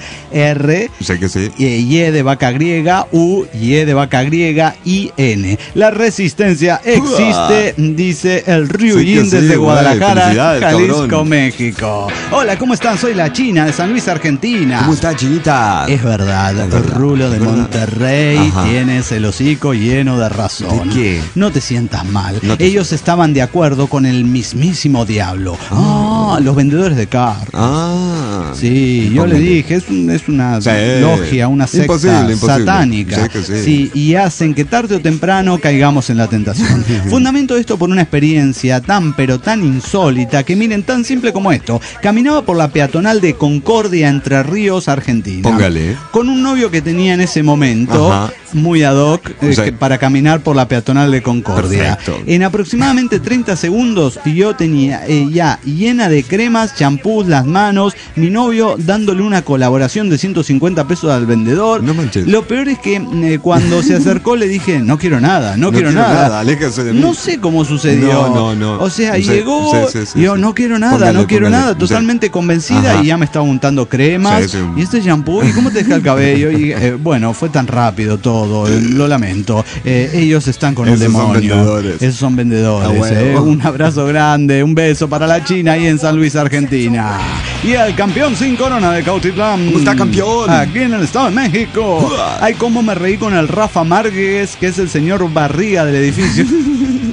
R
Sé que sí.
Y Y de vaca griega, U, Y de vaca griega, I, N. La resistencia existe, dice el Ryujin
Sí que sí,
desde
güey.
Guadalajara,
Felicidades,
Jalisco,
cabrón.
México. Hola, ¿cómo están? Soy la China de San Luis, Argentina.
¿Cómo está, chinita?
Es verdad,
Es verdad,
Rulo de
es verdad.
Monterrey,
Ajá.
tienes el hocico lleno de razón.
¿De qué?
No te sientas mal.
No te
Ellos estaban de acuerdo con el mismísimo diablo. Ah, los vendedores de carros.
Ah.
Sí, yo le
Póngale.
dije, es, un- es una
Sí.
logia, una secta
Imposible, imposible.
satánica.
Sí que sí.
y hacen que tarde o temprano caigamos en la tentación. Fundamento esto por una experiencia tan pero tan insólita que miren, tan simple como esto. Caminaba por la peatonal de Concordia, Entre Ríos, Argentina.
Póngale.
Con un novio que tenía en ese momento,
Ajá.
muy ad hoc, eh,
Sí.
que- para caminar por la peatonal de Concordia.
Perfecto.
En aproximadamente treinta segundos yo tenía eh, ya llena de cremas, champús, las manos, mi novio dándole una colaboración de ciento cincuenta pesos al vendedor.
No manches.
Lo peor es que eh, cuando se acercó le dije, no quiero nada, no,
No
quiero,
quiero
nada.
nada, aléjese de mí.
No sé cómo sucedió.
No, no, no.
O sea,
Sí,
llegó,
sí, sí, sí,
y yo
sí.
no quiero nada,
Póngale,
no quiero
póngale.
nada,
Sí.
totalmente convencida
Ajá.
y ya me estaba untando cremas.
Sí, sí.
Y este shampoo, ¿y cómo te deja el cabello? Y eh, bueno, fue tan rápido todo, eh, lo lamento. Eh, ellos están con
Esos
el
son
demonio.
vendedores.
Esos son vendedores.
Ah, bueno.
eh. Un abrazo grande, un beso para la China ahí en San Luis, Argentina. Y el campeón sin corona de Cautitlán.
¿Cómo está, campeón?
Aquí en el Estado de México. Ay, cómo me reí con el Rafa Márquez, que es el señor Barriga del edificio.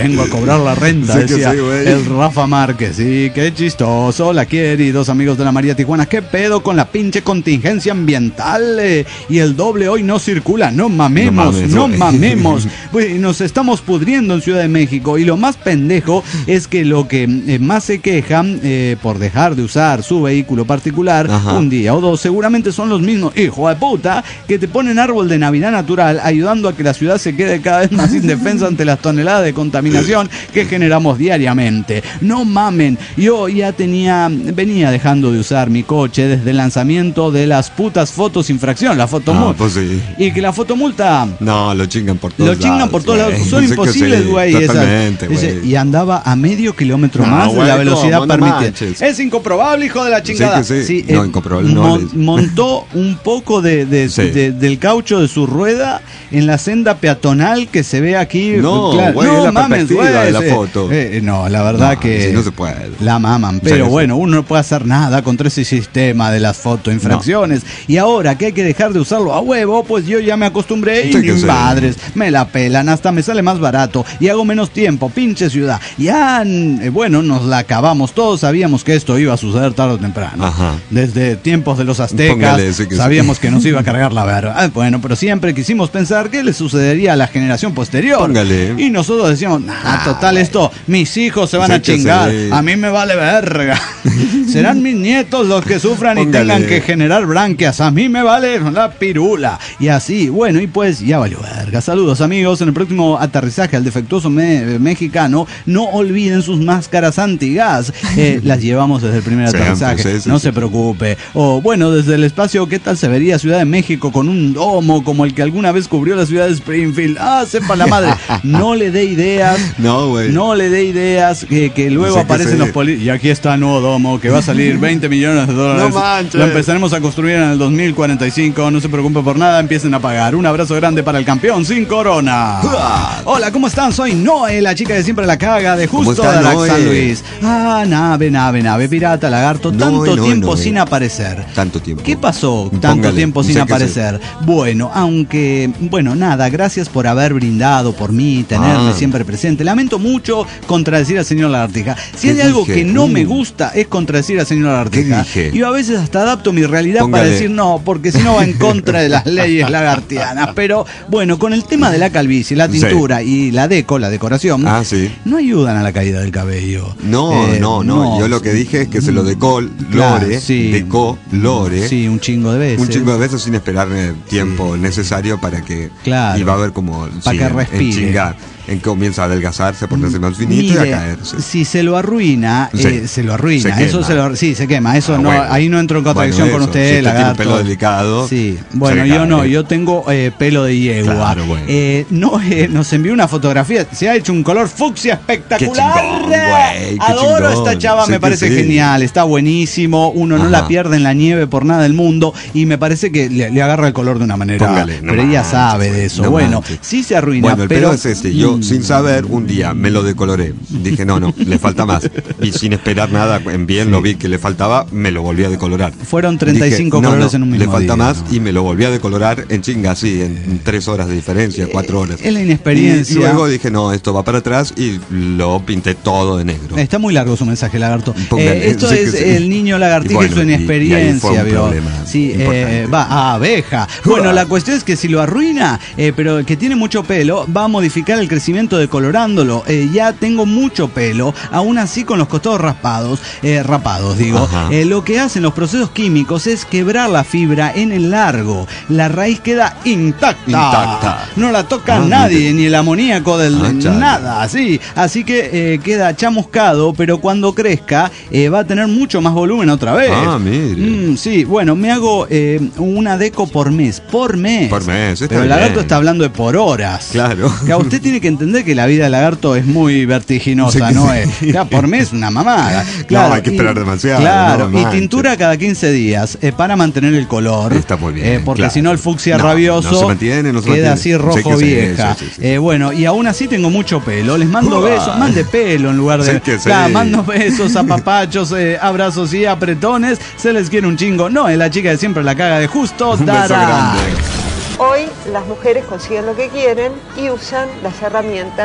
vengo a cobrar la renta,
Sí que
decía
sí, güey.
el Rafa Márquez. Sí, qué chistoso. Hola, queridos amigos de la María Tijuana. ¿Qué pedo con la pinche contingencia ambiental? Eh, y el doble hoy no circula. No mamemos,
No mames,
no
güey.
mamemos. Güey, nos estamos pudriendo en Ciudad de México. Y lo más pendejo es que lo que eh, más se quejan eh, por dejar de usar su vehículo particular
Ajá.
un día o dos, seguramente son los mismos hijo de puta que te ponen árbol de Navidad natural, ayudando a que la ciudad se quede cada vez más indefensa ante las toneladas de contaminación que generamos diariamente. No mamen, yo ya tenía, venía dejando de usar mi coche desde el lanzamiento de las putas fotos infracción, la fotomulta.
Ah, pues sí.
Y que la fotomulta
No, lo chingan por todos
lo chingan
lados,
por todos
güey.
lados, son
Sí que
imposibles,
sí,
güey. esas-
Totalmente,
dice,
güey.
y andaba a medio kilómetro
No,
más de
güey,
la velocidad
¿cómo? No
permitida.
manches.
Es incomprobable, hijo de la chingada.
Sí que sí. No, incomprobable no
mon-
es.
montó un poco de, de-
Sí.
de- del caucho de su rueda en la senda peatonal que se ve aquí.
No,
Claro,
güey, es la perspectiva de la
sí.
foto.
Eh, eh, no, la verdad
No,
que
sí, no se puede.
la maman. Pero
Sí, sí.
bueno, uno no puede hacer nada contra ese sistema de las fotoinfracciones. Y ahora que hay que dejar de usarlo a huevo, pues yo ya me acostumbré y
Sí que
ni
sí.
madres, me la pelan, hasta me sale más barato y hago menos tiempo, pinche ciudad. Ya, eh, bueno, nos la acabamos. Todos sabíamos que esto iba a suceder tarde o temprano.
Ajá.
Desde tiempos de los aztecas
Póngale, sí que sí.
sabíamos que nos iba a cargar la verga. Ah, bueno, pero siempre quisimos pensar qué le sucedería a la generación posterior.
Póngale.
Y nosotros decíamos, nah, total esto, mis hijos se van
Sí
a
que
chingar,
sí.
a mí me vale verga. Serán mis nietos los que sufran y
Póngale.
tengan que generar branquias, a mí me vale la pirula. Y así, bueno, y pues ya valió verga. Saludos amigos, en el próximo aterrizaje al defectuoso me- mexicano, no olviden sus máscaras antigas. Eh, las llevamos desde el primer
Siempre,
aterrizaje,
sí, sí,
no
sí.
se preocupe. O bueno, desde el espacio, ¿qué tal se vería Ciudad de México con un domo como el que alguna vez cubrió la ciudad de Springfield? Ah, sepa la madre. No le dé ideas.
No, güey.
No le dé ideas que, que luego
Sí que
aparecen
sí.
los políticos. Y aquí está el nuevo domo que va a salir veinte millones de dólares.
No manches.
Lo empezaremos a construir en el dos mil cuarenta y cinco. No se preocupe por nada, empiecen a pagar. Un abrazo grande para el campeón sin corona. Hola, ¿cómo están? Soy Noé, la chica de siempre la caga de
¿Cómo
justo
está,
de Arax
Noé?
San Luis. Ah, nave, nave, nave, pirata, lagarto.
Noé,
Tanto
Noé,
tiempo
Noé.
sin aparecer.
Tanto tiempo.
¿Qué pasó tanto
Póngale,
tiempo sin
sé que sí.
aparecer? Bueno, aunque, bueno, nada, gracias por haber brindado por mí, tenerme
Ah.
siempre presente. Lamento mucho contradecir al señor Lagartija. Si hay
¿Qué
algo
dije?
que no
Uh.
me gusta es contradecir al señor Lagartija.
¿Qué dije?
Yo a veces hasta adapto mi realidad
Póngale.
para decir no, porque si no va en contra de las leyes lagartianas. Pero bueno, con el tema de la calvicie, la
Sí.
tintura y la deco, la decoración,
Ah, sí.
no ayudan a la caída del cabello.
No,
Eh,
no, no, Yo lo que dije es que se lo decolore,
Claro, sí.
decolore.
Sí, un chingo de veces.
Un chingo de veces sin esperar el tiempo necesario para que.
Claro.
Y va a ver como.
Pa' que
en-
respire.
En chingar. En que comienza a adelgazarse, a ponerse más finito y
Mire,
a caerse.
si se lo arruina,
Sí.
eh, se lo arruina.
Se
eso
quema.
se lo, sí, se quema. Eso
Ah,
no,
bueno.
ahí no entro en contradicción
Bueno,
con
eso,
usted,
si usted tiene
lagarto.
pelo delicado,
Sí, bueno,
se
yo
cae.
no, yo tengo eh, pelo de yegua.
Claro, bueno.
Eh, no, eh, nos envió una fotografía, se ha hecho un color fucsia espectacular.
Qué chingón, güey, qué
Adoro
chingón.
esta chava,
Sí
me
que
parece
sí.
genial, está buenísimo. Uno no
Ajá.
la pierde en la nieve por nada del mundo y me parece que le, le agarra el color de una manera.
Póngale, no
pero ella
manches,
sabe de
güey,
eso.
no
bueno,
manches.
sí se arruina,
Bueno, el
pero
pedo es este. Yo,
Mm.
sin saber, un día me lo decoloré. Dije, no, no, le falta más. Y sin esperar nada, en bien lo vi que le faltaba, me lo volví a decolorar.
Fueron treinta y cinco
Dije, no,
colores
no,
en un mismo
le falta
día,
más
¿no?
y me lo volví a decolorar en chinga, así, en tres horas de diferencia, cuatro horas.
Es la inexperiencia.
Y luego dije, no, esto va para atrás y lo pinté todo de negro.
Está muy largo su mensaje, lagarto.
Póngale,
Eh, esto
sí que
es
sí.
el niño lagartija y,
Y bueno,
su
y- y ahí fue
inexperiencia,
un
¿vio?
problema
Sí, eh,
importante.
va a abeja. Bueno, la cuestión es que si lo arruina, eh, pero que tiene mucho pelo, va a modificar el crecimiento decolorándolo. Eh, ya tengo mucho pelo, aún así con los costados raspados, eh, rapados, digo.
Ajá.
Eh, lo que hacen los procesos químicos es quebrar la fibra en el largo. La raíz queda intacta.
Intacta.
No la toca
Ah,
nadie,
mire.
ni el amoníaco del
Ah, chale.
nada, así. Así que eh, queda chamuscado, pero cuando crezca eh, va a tener mucho más volumen otra vez.
Ah, mire.
Mm, sí, bueno, me hago eh, una deco por mes. Por mes.
Por mes, está
Pero el lagarto
bien.
está hablando de por horas.
Claro.
Que a usted tiene que entender que la vida del lagarto es muy vertiginosa,
Sí,
¿no?
sí.
Es, ya, por mes una mamada. Claro,
hay que
y-
esperar demasiado,
Claro,
no
y
manches.
tintura cada quince días eh, para mantener el color.
Está muy bien,
Eh, porque
claro.
si no el fucsia
No,
rabioso
no se mantiene, no se
queda
mantiene.
así
Sí
rojo
que sí,
vieja.
sí, sí, sí.
Eh, bueno, y aún así tengo mucho pelo. Les mando
Uah.
besos, mande pelo en lugar de.
Sí que sí.
Claro, mando besos, apapachos, eh, abrazos y apretones. Se les quiere un chingo. No, es la chica de siempre la caga de justo.
Un beso
Dara.
grande.
Hoy las mujeres consiguen lo que quieren y usan las herramientas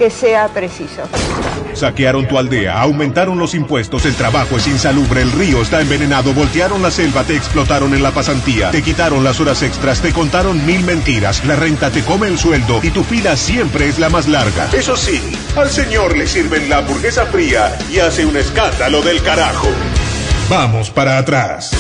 que sea preciso.
Saquearon tu aldea, aumentaron los impuestos, el trabajo es insalubre, el río está envenenado, voltearon la selva, te explotaron en la pasantía, te quitaron las horas extras, te contaron mil mentiras, la renta te come el sueldo y tu fila siempre es la más larga. Eso sí, al señor le sirven la hamburguesa fría y hace un escándalo del carajo. Vamos para atrás.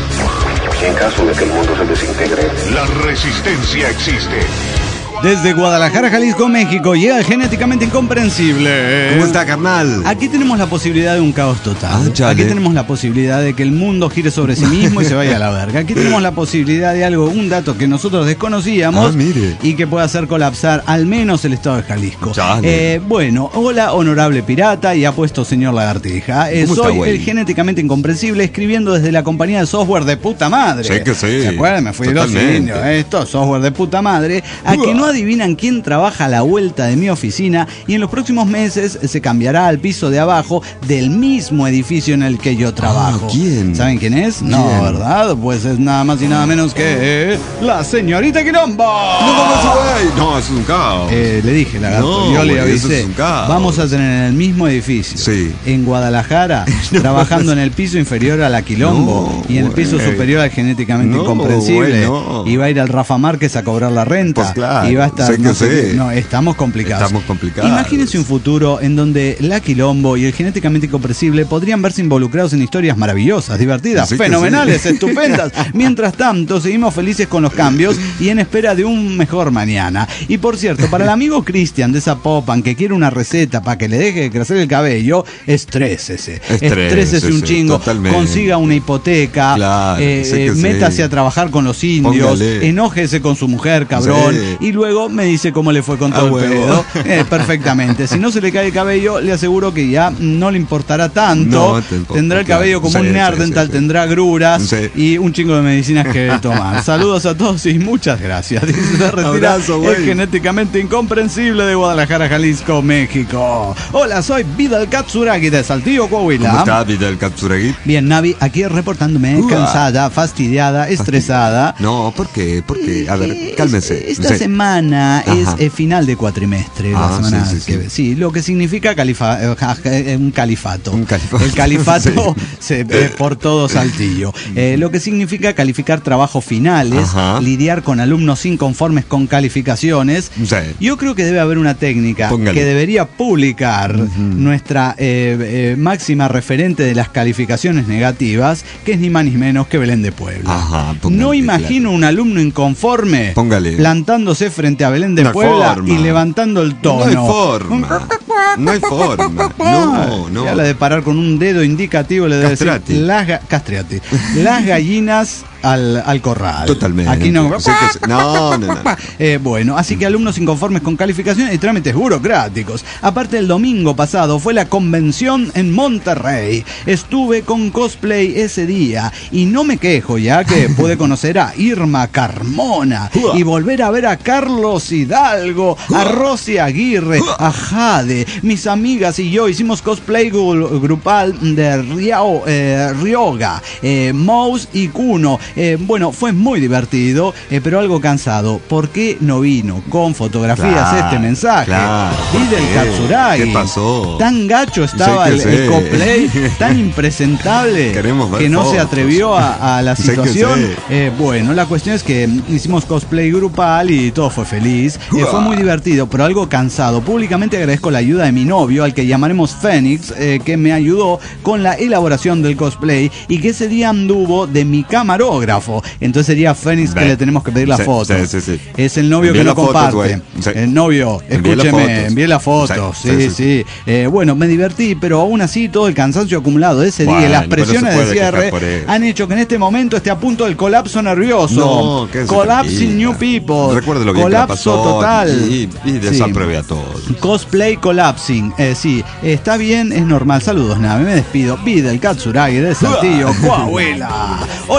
En caso de que el mundo se desintegre,
La resistencia existe.
Desde Guadalajara, Jalisco, México, llega el genéticamente incomprensible.
¿Cómo está, carnal?
Aquí tenemos la posibilidad de un caos total.
Ah, chale.
Aquí tenemos la posibilidad de que el mundo gire sobre sí mismo y se vaya a la verga. Aquí tenemos la posibilidad de algo, un dato que nosotros desconocíamos
Ah, mire.
y que puede hacer colapsar al menos el estado de Jalisco.
Chale.
Eh, bueno, hola, honorable pirata y apuesto señor lagartija. Eh,
¿Cómo está,
soy
güey?
el genéticamente incomprensible escribiendo desde la compañía de software de puta madre.
Sé que sí.
¿Se acuerdan? Me fui de los
Totalmente.
indios. Esto, software de puta madre. A que no adivinan quién trabaja a la vuelta de mi oficina y en los próximos meses se cambiará al piso de abajo del mismo edificio en el que yo trabajo.
Ah, ¿quién?
¿Saben quién es? No,
¿Quién?
¿verdad? Pues es nada más y nada menos que la señorita Quilombo.
No, vamos, güey. No, eso es un caos.
Eh, le dije, lagarto,
No,
yo le
güey, eso
avisé.
es un caos.
Vamos a tener en el mismo edificio,
Sí.
en Guadalajara, trabajando en el piso inferior a la Quilombo
No,
y en el piso
güey.
superior al genéticamente
No,
incomprensible.
güey, no.
Y va a ir al Rafa Márquez a cobrar la renta.
Pues claro,
y va a estar.
sé que
no, sé
sé.
qué. No, estamos complicados.
Estamos complicados.
Imagínense un futuro en donde la Quilombo y el genéticamente incomprensible podrían verse involucrados en historias maravillosas, divertidas,
Sí que
fenomenales,
sí.
estupendas. Mientras tanto, seguimos felices con los cambios y en espera de un mejor mañana. Y por cierto, para el amigo Cristian de Zapopan que quiere una receta para que le deje de crecer el cabello, estrésese.
Estrésese,
Estrésese un chingo.
totalmente.
Consiga una hipoteca.
Claro,
eh,
sé que
eh,
sí.
métase a trabajar con los indios.
Póngale.
Enójese con su mujer, cabrón.
Sí.
Y luego me dice cómo le fue con
Ah,
todo el
huevo.
pedo. Eh, perfectamente. Si no se le cae el cabello, le aseguro que ya no le importará tanto.
No, tampoco,
tendrá el
claro.
cabello como
Sí,
un
sí,
Neandertal,
sí, sí.
tendrá gruras
Sí.
y un chingo de medicinas que tomar. Saludos a todos y muchas gracias. Dice, se retira
Abrazo,
el
güey.
genéticamente incomprensible de Guadalajara, Jalisco, México. Hola, soy Vidal Katsuragi de Saltillo, Coahuila.
¿Cómo está, Vidal Katsuragi?
Bien, Navi, aquí reportándome
Uah.
cansada, fastidiada, estresada.
No, ¿por qué? ¿Por qué? A ver,
Eh,
cálmese.
Esta
Sí.
semana
Ajá.
es eh, final de cuatrimestre.
Ah,
la semana
sí, sí,
que-
sí.
sí, lo que significa califa- eh, ja- eh, un califato.
Un califato.
El califato
Sí.
se, eh, por todo Saltillo. Eh, lo que significa calificar trabajos finales,
Ajá.
lidiar con alumnos inconformes con calificaciones.
Sí.
Yo creo que debe haber una técnica
Póngale.
que debería publicar nuestra eh, eh, máxima referente de las calificaciones negativas, que es ni más ni menos que Belén de Puebla.
Ajá, póngale,
no imagino un alumno inconforme
Póngale.
plantándose frente a Belén de
No hay
Puebla
forma.
y levantando el tono.
No hay forma. No hay forma. No, no.
Ya la de parar con un dedo indicativo le debe decir
Castrati.
las, ga- castriati. Las gallinas al, al corral.
Totalmente.
Aquí no.
Sé que sí. No, no, no.
Eh, bueno, así que alumnos inconformes con calificaciones y trámites burocráticos. Aparte, el domingo pasado fue la convención en Monterrey. Estuve con cosplay ese día y no me quejo, ya que pude conocer a Irma Carmona y volver a ver a Carlos Hidalgo, a Rosy Aguirre, a Jade. Mis amigas y yo hicimos cosplay gru- grupal de Riao, eh, Ryoga, eh, Mouse y Kuno. Eh, bueno, fue muy divertido, eh, pero algo cansado. ¿Por qué no vino con fotografías
Claro,
este mensaje?
claro,
Y
¿por
del
qué?
Katsuragi.
¿Qué pasó?
Tan gacho estaba
Sé
el,
que
el
sé.
cosplay, tan impresentable
Queremos ver
que no se
fotos.
atrevió a, a la
Sé que
situación.
sé.
Eh, bueno, la cuestión es que hicimos cosplay grupal y todo fue feliz. Eh, fue muy divertido, pero algo cansado. Públicamente agradezco la ayuda de mi novio, al que llamaremos Fénix, eh, que me ayudó con la elaboración del cosplay y que ese día anduvo de mi camarógrafo. Entonces sería Fénix que
Ve.
le tenemos que pedir la
Sí,
foto.
sí, sí, sí.
Es el novio
Envíe
que no
las fotos,
comparte.
güey. Sí.
El novio,
Envíe las
escúcheme,
fotos.
envíe la foto. Sí,
Sí,
sí.
sí, sí.
Eh, bueno, me divertí, pero aún así todo el cansancio acumulado de ese día y
Bueno,
las
pero no se
presiones de
puede quejar
cierre
por eso.
han hecho que en este momento esté a punto del colapso nervioso.
No, quédese
Collapsing
tranquila.
New People.
Recuerde lo bien que la
Colapso
pasó
total.
Y, y
Sí.
desapruebe a todos.
Cosplay Collapsing, eh, sí, está bien, es normal. Saludos, nave, me despido. Vida el Katsuragi de Saltillo, Coahuila. Hola, ¿cómo están?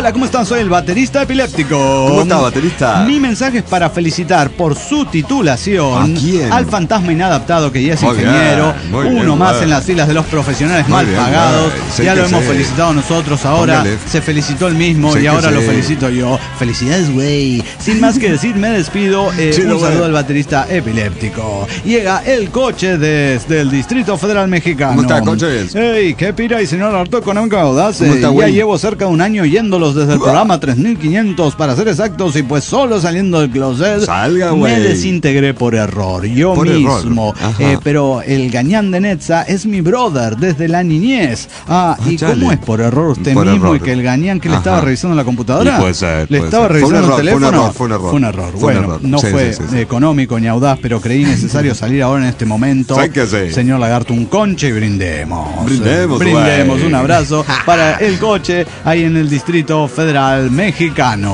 soy el baterista epiléptico.
¿Cómo está, baterista?
Mi mensaje es para felicitar por su titulación
¿A quién?
al fantasma inadaptado que ya es
Muy
ingeniero,
bien, muy
uno
bien,
más
güey.
en las filas de los profesionales
Muy
mal
bien,
pagados.
güey. Sí
Ya
que
lo hemos
sí.
felicitado nosotros, ahora
Póngale.
se felicitó él mismo
Sí
y
que
ahora
sí.
lo felicito yo. Felicidades, güey. Sin más que decir, me despido. Eh,
Chido,
un
güey.
saludo al baterista epiléptico. Llega el coche desde el Distrito Federal Mexicano.
¿Cómo está, coches?
Ey, qué pira y señor Arturo Económico Audaz.
¿Cómo está,
Ya
güey?
llevo cerca de un año yéndolos desde el programa tres mil quinientos para ser exactos, y pues solo saliendo del closet
Salga,
me
güey.
desintegré por error, yo
Por error.
mismo.
Ajá.
Eh, pero el gañán de Netza es mi brother desde la niñez. Ah,
Ah,
¿y
chale.
cómo es por error usted
Por
mismo
error.
y que el gañán que le
Ajá.
estaba revisando la computadora?
Y puede ser,
¿Le
puede
estaba
ser. Fue un
revisando
error,
el
fue un
teléfono?
error, fue un error.
Fue un error.
Fue un
Bueno,
error.
no
Sí,
fue
sí, sí, sí.
económico ni audaz, pero creí necesario salir ahora en este momento.
¿Sabe qué hacer?
Señor Lagarto, un conche y brindemos.
Brindemos,
Brindemos.
güey.
Un abrazo para el coche ahí en el Distrito Federal Mexicano.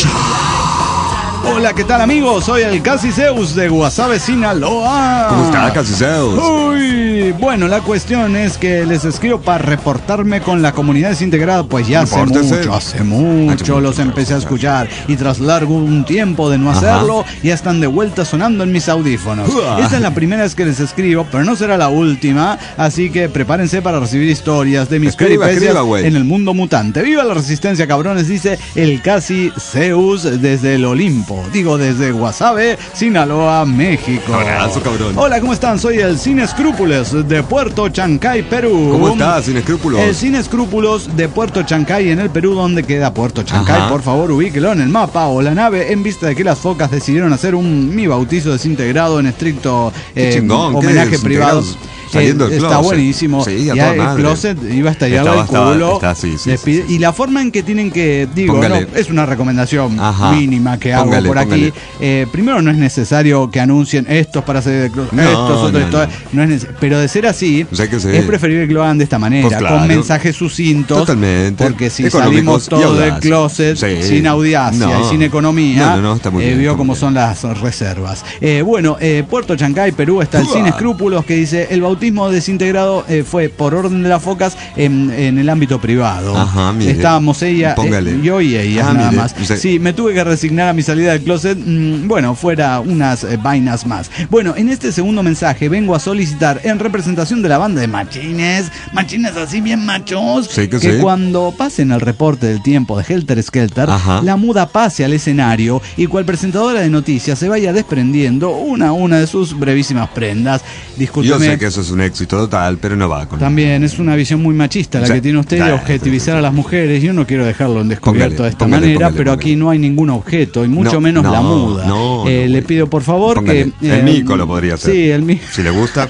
Hola, ¿qué tal, amigos? Soy el Casi Zeus de Guasave, Sinaloa.
¿Cómo está, Casi Zeus?
Uy, bueno, la cuestión es que les escribo para reportarme con la comunidad desintegrada, pues ya hace
Repórtese.
mucho, hace mucho
mucho,
los empecé a escuchar, y tras largo un tiempo de no
Ajá.
hacerlo, ya están de vuelta sonando en mis audífonos.
Uah.
Esta es la primera vez que les escribo, pero no será la última, así que prepárense para recibir historias de mis
Escriba,
peripecias
escriba, güey.
en el mundo mutante. ¡Viva la resistencia, cabrones! Dice el Casi Zeus desde el Olimpo. Digo, desde Guasave, Sinaloa, México.
Abrazo, cabrón.
Hola, ¿cómo están? Soy el Sin Escrúpulos de Puerto Chancay, Perú.
¿Cómo estás, Sin Escrúpulos?
El Sin Escrúpulos de Puerto Chancay en el Perú. ¿Dónde queda Puerto Chancay?
Ajá.
Por favor, ubíquelo en el mapa o la nave, en vista de que las focas decidieron hacer un mi bautizo desintegrado en estricto
Qué
eh,
chingón, qué
homenaje privado.
desintegrados. Saliendo del
está
closet.
buenísimo.
Sí, a
ya
toda
el
madre.
closet iba a estallarle
Estaba-
el
estaba-
culo.
está- sí, sí,
Les
sí,
pide-
sí.
Y la forma en que tienen que, digo,
Póngale.
no, es una recomendación
Ajá.
mínima que hago
Póngale,
por aquí.
póngale.
Eh, primero, no es necesario que anuncien estos para salir del closet,
No,
estos, otros,
no,
esto,
no.
no es nece- pero de ser así,
Sé que sí.
es preferible que lo hagan de esta manera,
Pues claro.
con mensajes sucintos.
Totalmente.
Porque si
Económicos
salimos todos
y
del
audaces.
closet,
Sí.
sin audacia
No.
y sin economía,
No, no, no, está muy
eh,
bien,
vio
está
cómo
muy
son las reservas. Eh, bueno, eh, Puerto Chancay, Perú, está el
Uah.
Sin Escrúpulos, que dice: el bautismo desintegrado eh, fue por orden de las focas en, en el ámbito privado.
Ajá, mire.
Estábamos ella,
Póngale.
eh, yo y ella,
Ah,
nada
mire,
más.
sí.
Sí, me tuve que resignar a mi salida del closet. mm, bueno, fuera unas eh, vainas más. Bueno, en este segundo mensaje vengo a solicitar, en representación de la banda de machines, machines así bien machos,
Sí, que sí.
cuando pasen el reporte del tiempo de Helter Skelter,
Ajá.
la muda pase al escenario y cual presentadora de noticias se vaya desprendiendo una a una de sus brevísimas prendas.
Yo
Discúlpeme.
sé que eso es un éxito total, pero no va con...
También es una visión muy machista la
Sí.
que tiene usted de
Sí,
objetivizar
sí, sí.
a las mujeres. Yo no quiero dejarlo en descubierto
Póngale,
de esta
póngale,
manera,
póngale,
pero
póngale.
aquí no hay ningún objeto y mucho
No,
menos
no,
la muda.
no,
Eh,
no,
le
güey.
pido por favor
Póngale.
que...
El
eh,
mico lo podría hacer.
Sí, el mico.
Si le gusta.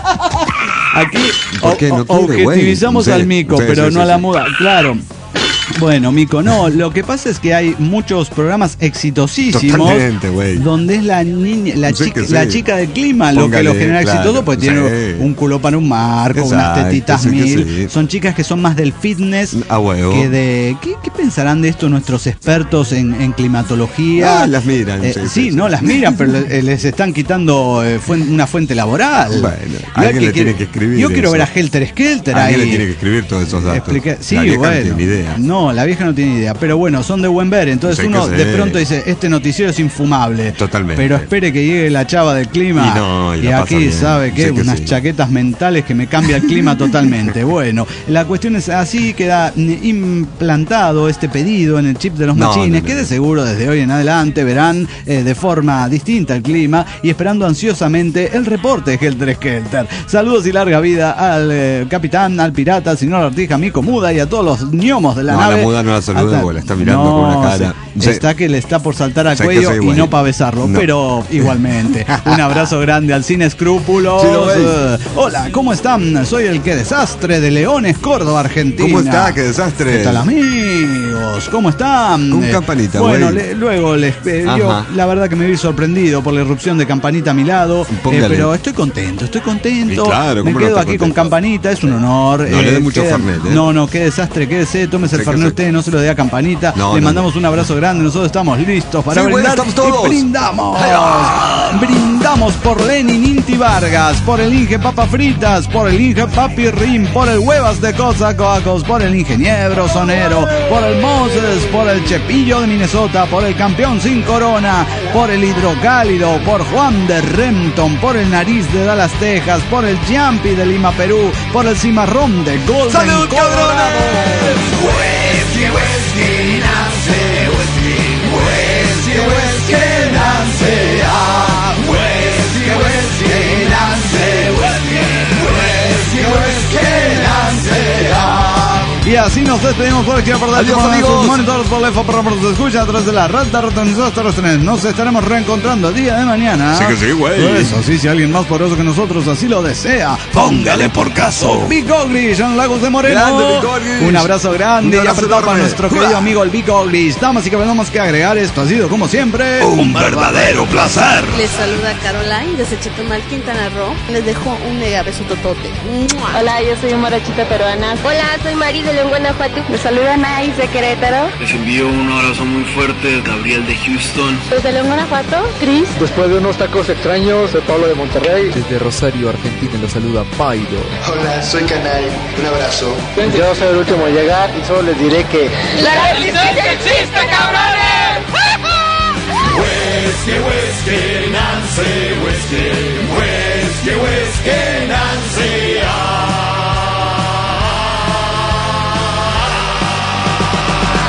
Aquí
¿Por qué no
o-
quiere, güey?
objetivizamos
Sí,
al mico,
sí,
pero
sí,
no a
sí,
la
sí.
muda. Claro. Bueno, Mico, no, lo que pasa es que hay muchos programas exitosísimos
Totalmente, güey.
donde es la niña, la,
Sí
chica,
que sí.
la chica del clima lo
Póngale,
que lo genera
claro,
exitoso, pues
sí.
tiene un culo para un marco, unas
Exacto,
tetitas
sí que
mil.
sí.
Son chicas que son más del fitness
A huevo.
que de. ¿Qué, qué pensarán de esto nuestros expertos en, en climatología?
Ah, las miran,
Eh,
sí,
sí,
sí, sí.
no, las miran, pero le- les están quitando eh, fuen- una fuente laboral.
Bueno,
Y hay
alguien le tiene que escribir
Yo quiero
eso.
ver a Helter Skelter ahí.
Alguien le tiene que escribir todos esos datos.
Explica- sí,
la vieja
bueno.
no tiene ni idea.
No, la vieja no tiene idea. Pero bueno, son de buen ver. Entonces
Sí que
uno
sí.
de pronto dice: este noticiero es infumable.
Totalmente.
Pero espere que llegue la chava del clima.
Y no, y la pasa
aquí,
bien.
¿sabe qué?
Sí que
Unas
sí.
chaquetas mentales que me cambia el clima totalmente. Bueno, la cuestión es así: queda mm, implantado este pedido en el chip de los
No,
machines,
no, no,
que de
no.
seguro desde hoy en adelante verán eh, de forma distinta el clima y esperando ansiosamente el reporte de Helter Skelter. Saludos y larga vida al eh, capitán, al pirata, al señor Artija, Mico Muda y a todos los ñomos de la
No,
nave.
la muda no la saluda
Hasta-
porque la está mirando con una cara.
sí,
Sí.
Está que le está por saltar al
Sé que
cuello
sí,
y
güey.
no para besarlo,
No.
pero igualmente. Un abrazo grande al Sin Escrúpulos.
Sí, lo ves.
Eh, Hola, ¿cómo están? Soy el que desastre de Leones, Córdoba, Argentina.
¿Cómo está? ¡Qué desastre!
¿Qué tal, amigos? ¿Cómo están?
Con
Eh,
campanita,
Bueno,
güey.
le- luego les eh, yo
Ajá.
la verdad que me vi sorprendido por la irrupción de Campanita a mi lado, eh,
Póngale.
pero estoy contento, estoy contento.
Y claro,
me
¿cómo no
quedo
está
aquí con
contento?
Campanita, es un honor.
No le dé mucho
queda-
Fernet, ¿eh?
No, no, qué desastre, quédese, tómese el
Sé que
Fernet
sé.
usted no se lo dé a Campanita.
No,
Le
no,
mandamos un abrazo grande. Nosotros estamos listos para
Sí, bueno,
brindar.
estamos todos.
Y brindamos. Brindamos por Lenin Inti Vargas, por el Inge Papa Fritas, por el Inge Papi Rim, por el Huevas de Cozacos, por el Ingeniero Sonero, por el Moses, por el Chepillo de Minnesota, por el Campeón Sin Corona, por el Hidrocálido, por Juan de Renton, por el Nariz de Dallas, Texas, por el Jumpy de Lima, Perú, por el Cimarrón de Golden,
¡Salud,
Colorado.
Whisky, whisky, Nancy, whisky, whisky, whisky, Nancy, ah, whisky, whisky, Nancy, whisky, whisky, whisky, Nancy, ah.
Y así nos despedimos por aquí a perder
Adiós, amigos.
sus monitores por Lefa para nos escucha a través de la red de retonizadas terrestres. Nos estaremos reencontrando el día de mañana.
Sí que sí, güey.
Eso sí, si alguien más poderoso que nosotros así lo desea,
Póngale por caso.
Big Oglish en Lagos de Moreno.
Grande, Big Oglish.
Un abrazo grande
Un abrazo
y apretado para
enorme.
nuestro querido amigo el Big Oglish. Damas y caballeros, no más que agregar, esto ha sido como siempre
Un verdadero placer.
Les saluda Caroline desde Chetumal, Quintana Roo. Les dejo un mega beso totote. ¡Mua!
Hola, yo soy Morachita Peruana.
Hola, soy Mari de León, Guanajuato.
Les saluda Nais de Querétaro.
Les envío un abrazo muy fuerte, Gabriel de Houston.
Desde León, Guanajuato, Cris.
Después de unos tacos extraños, soy Pablo de Monterrey.
Desde Rosario, Argentina, los saluda Paido.
Hola, soy Canay. Un abrazo.
Yo soy el último en llegar y solo les diré que...
¡La resistencia existe, cabrones! Whisky, whisky, Nancy, whisky, whisky, whisky, Nancy, ah.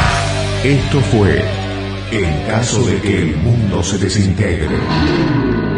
Esto fue En caso de que el mundo se desintegre.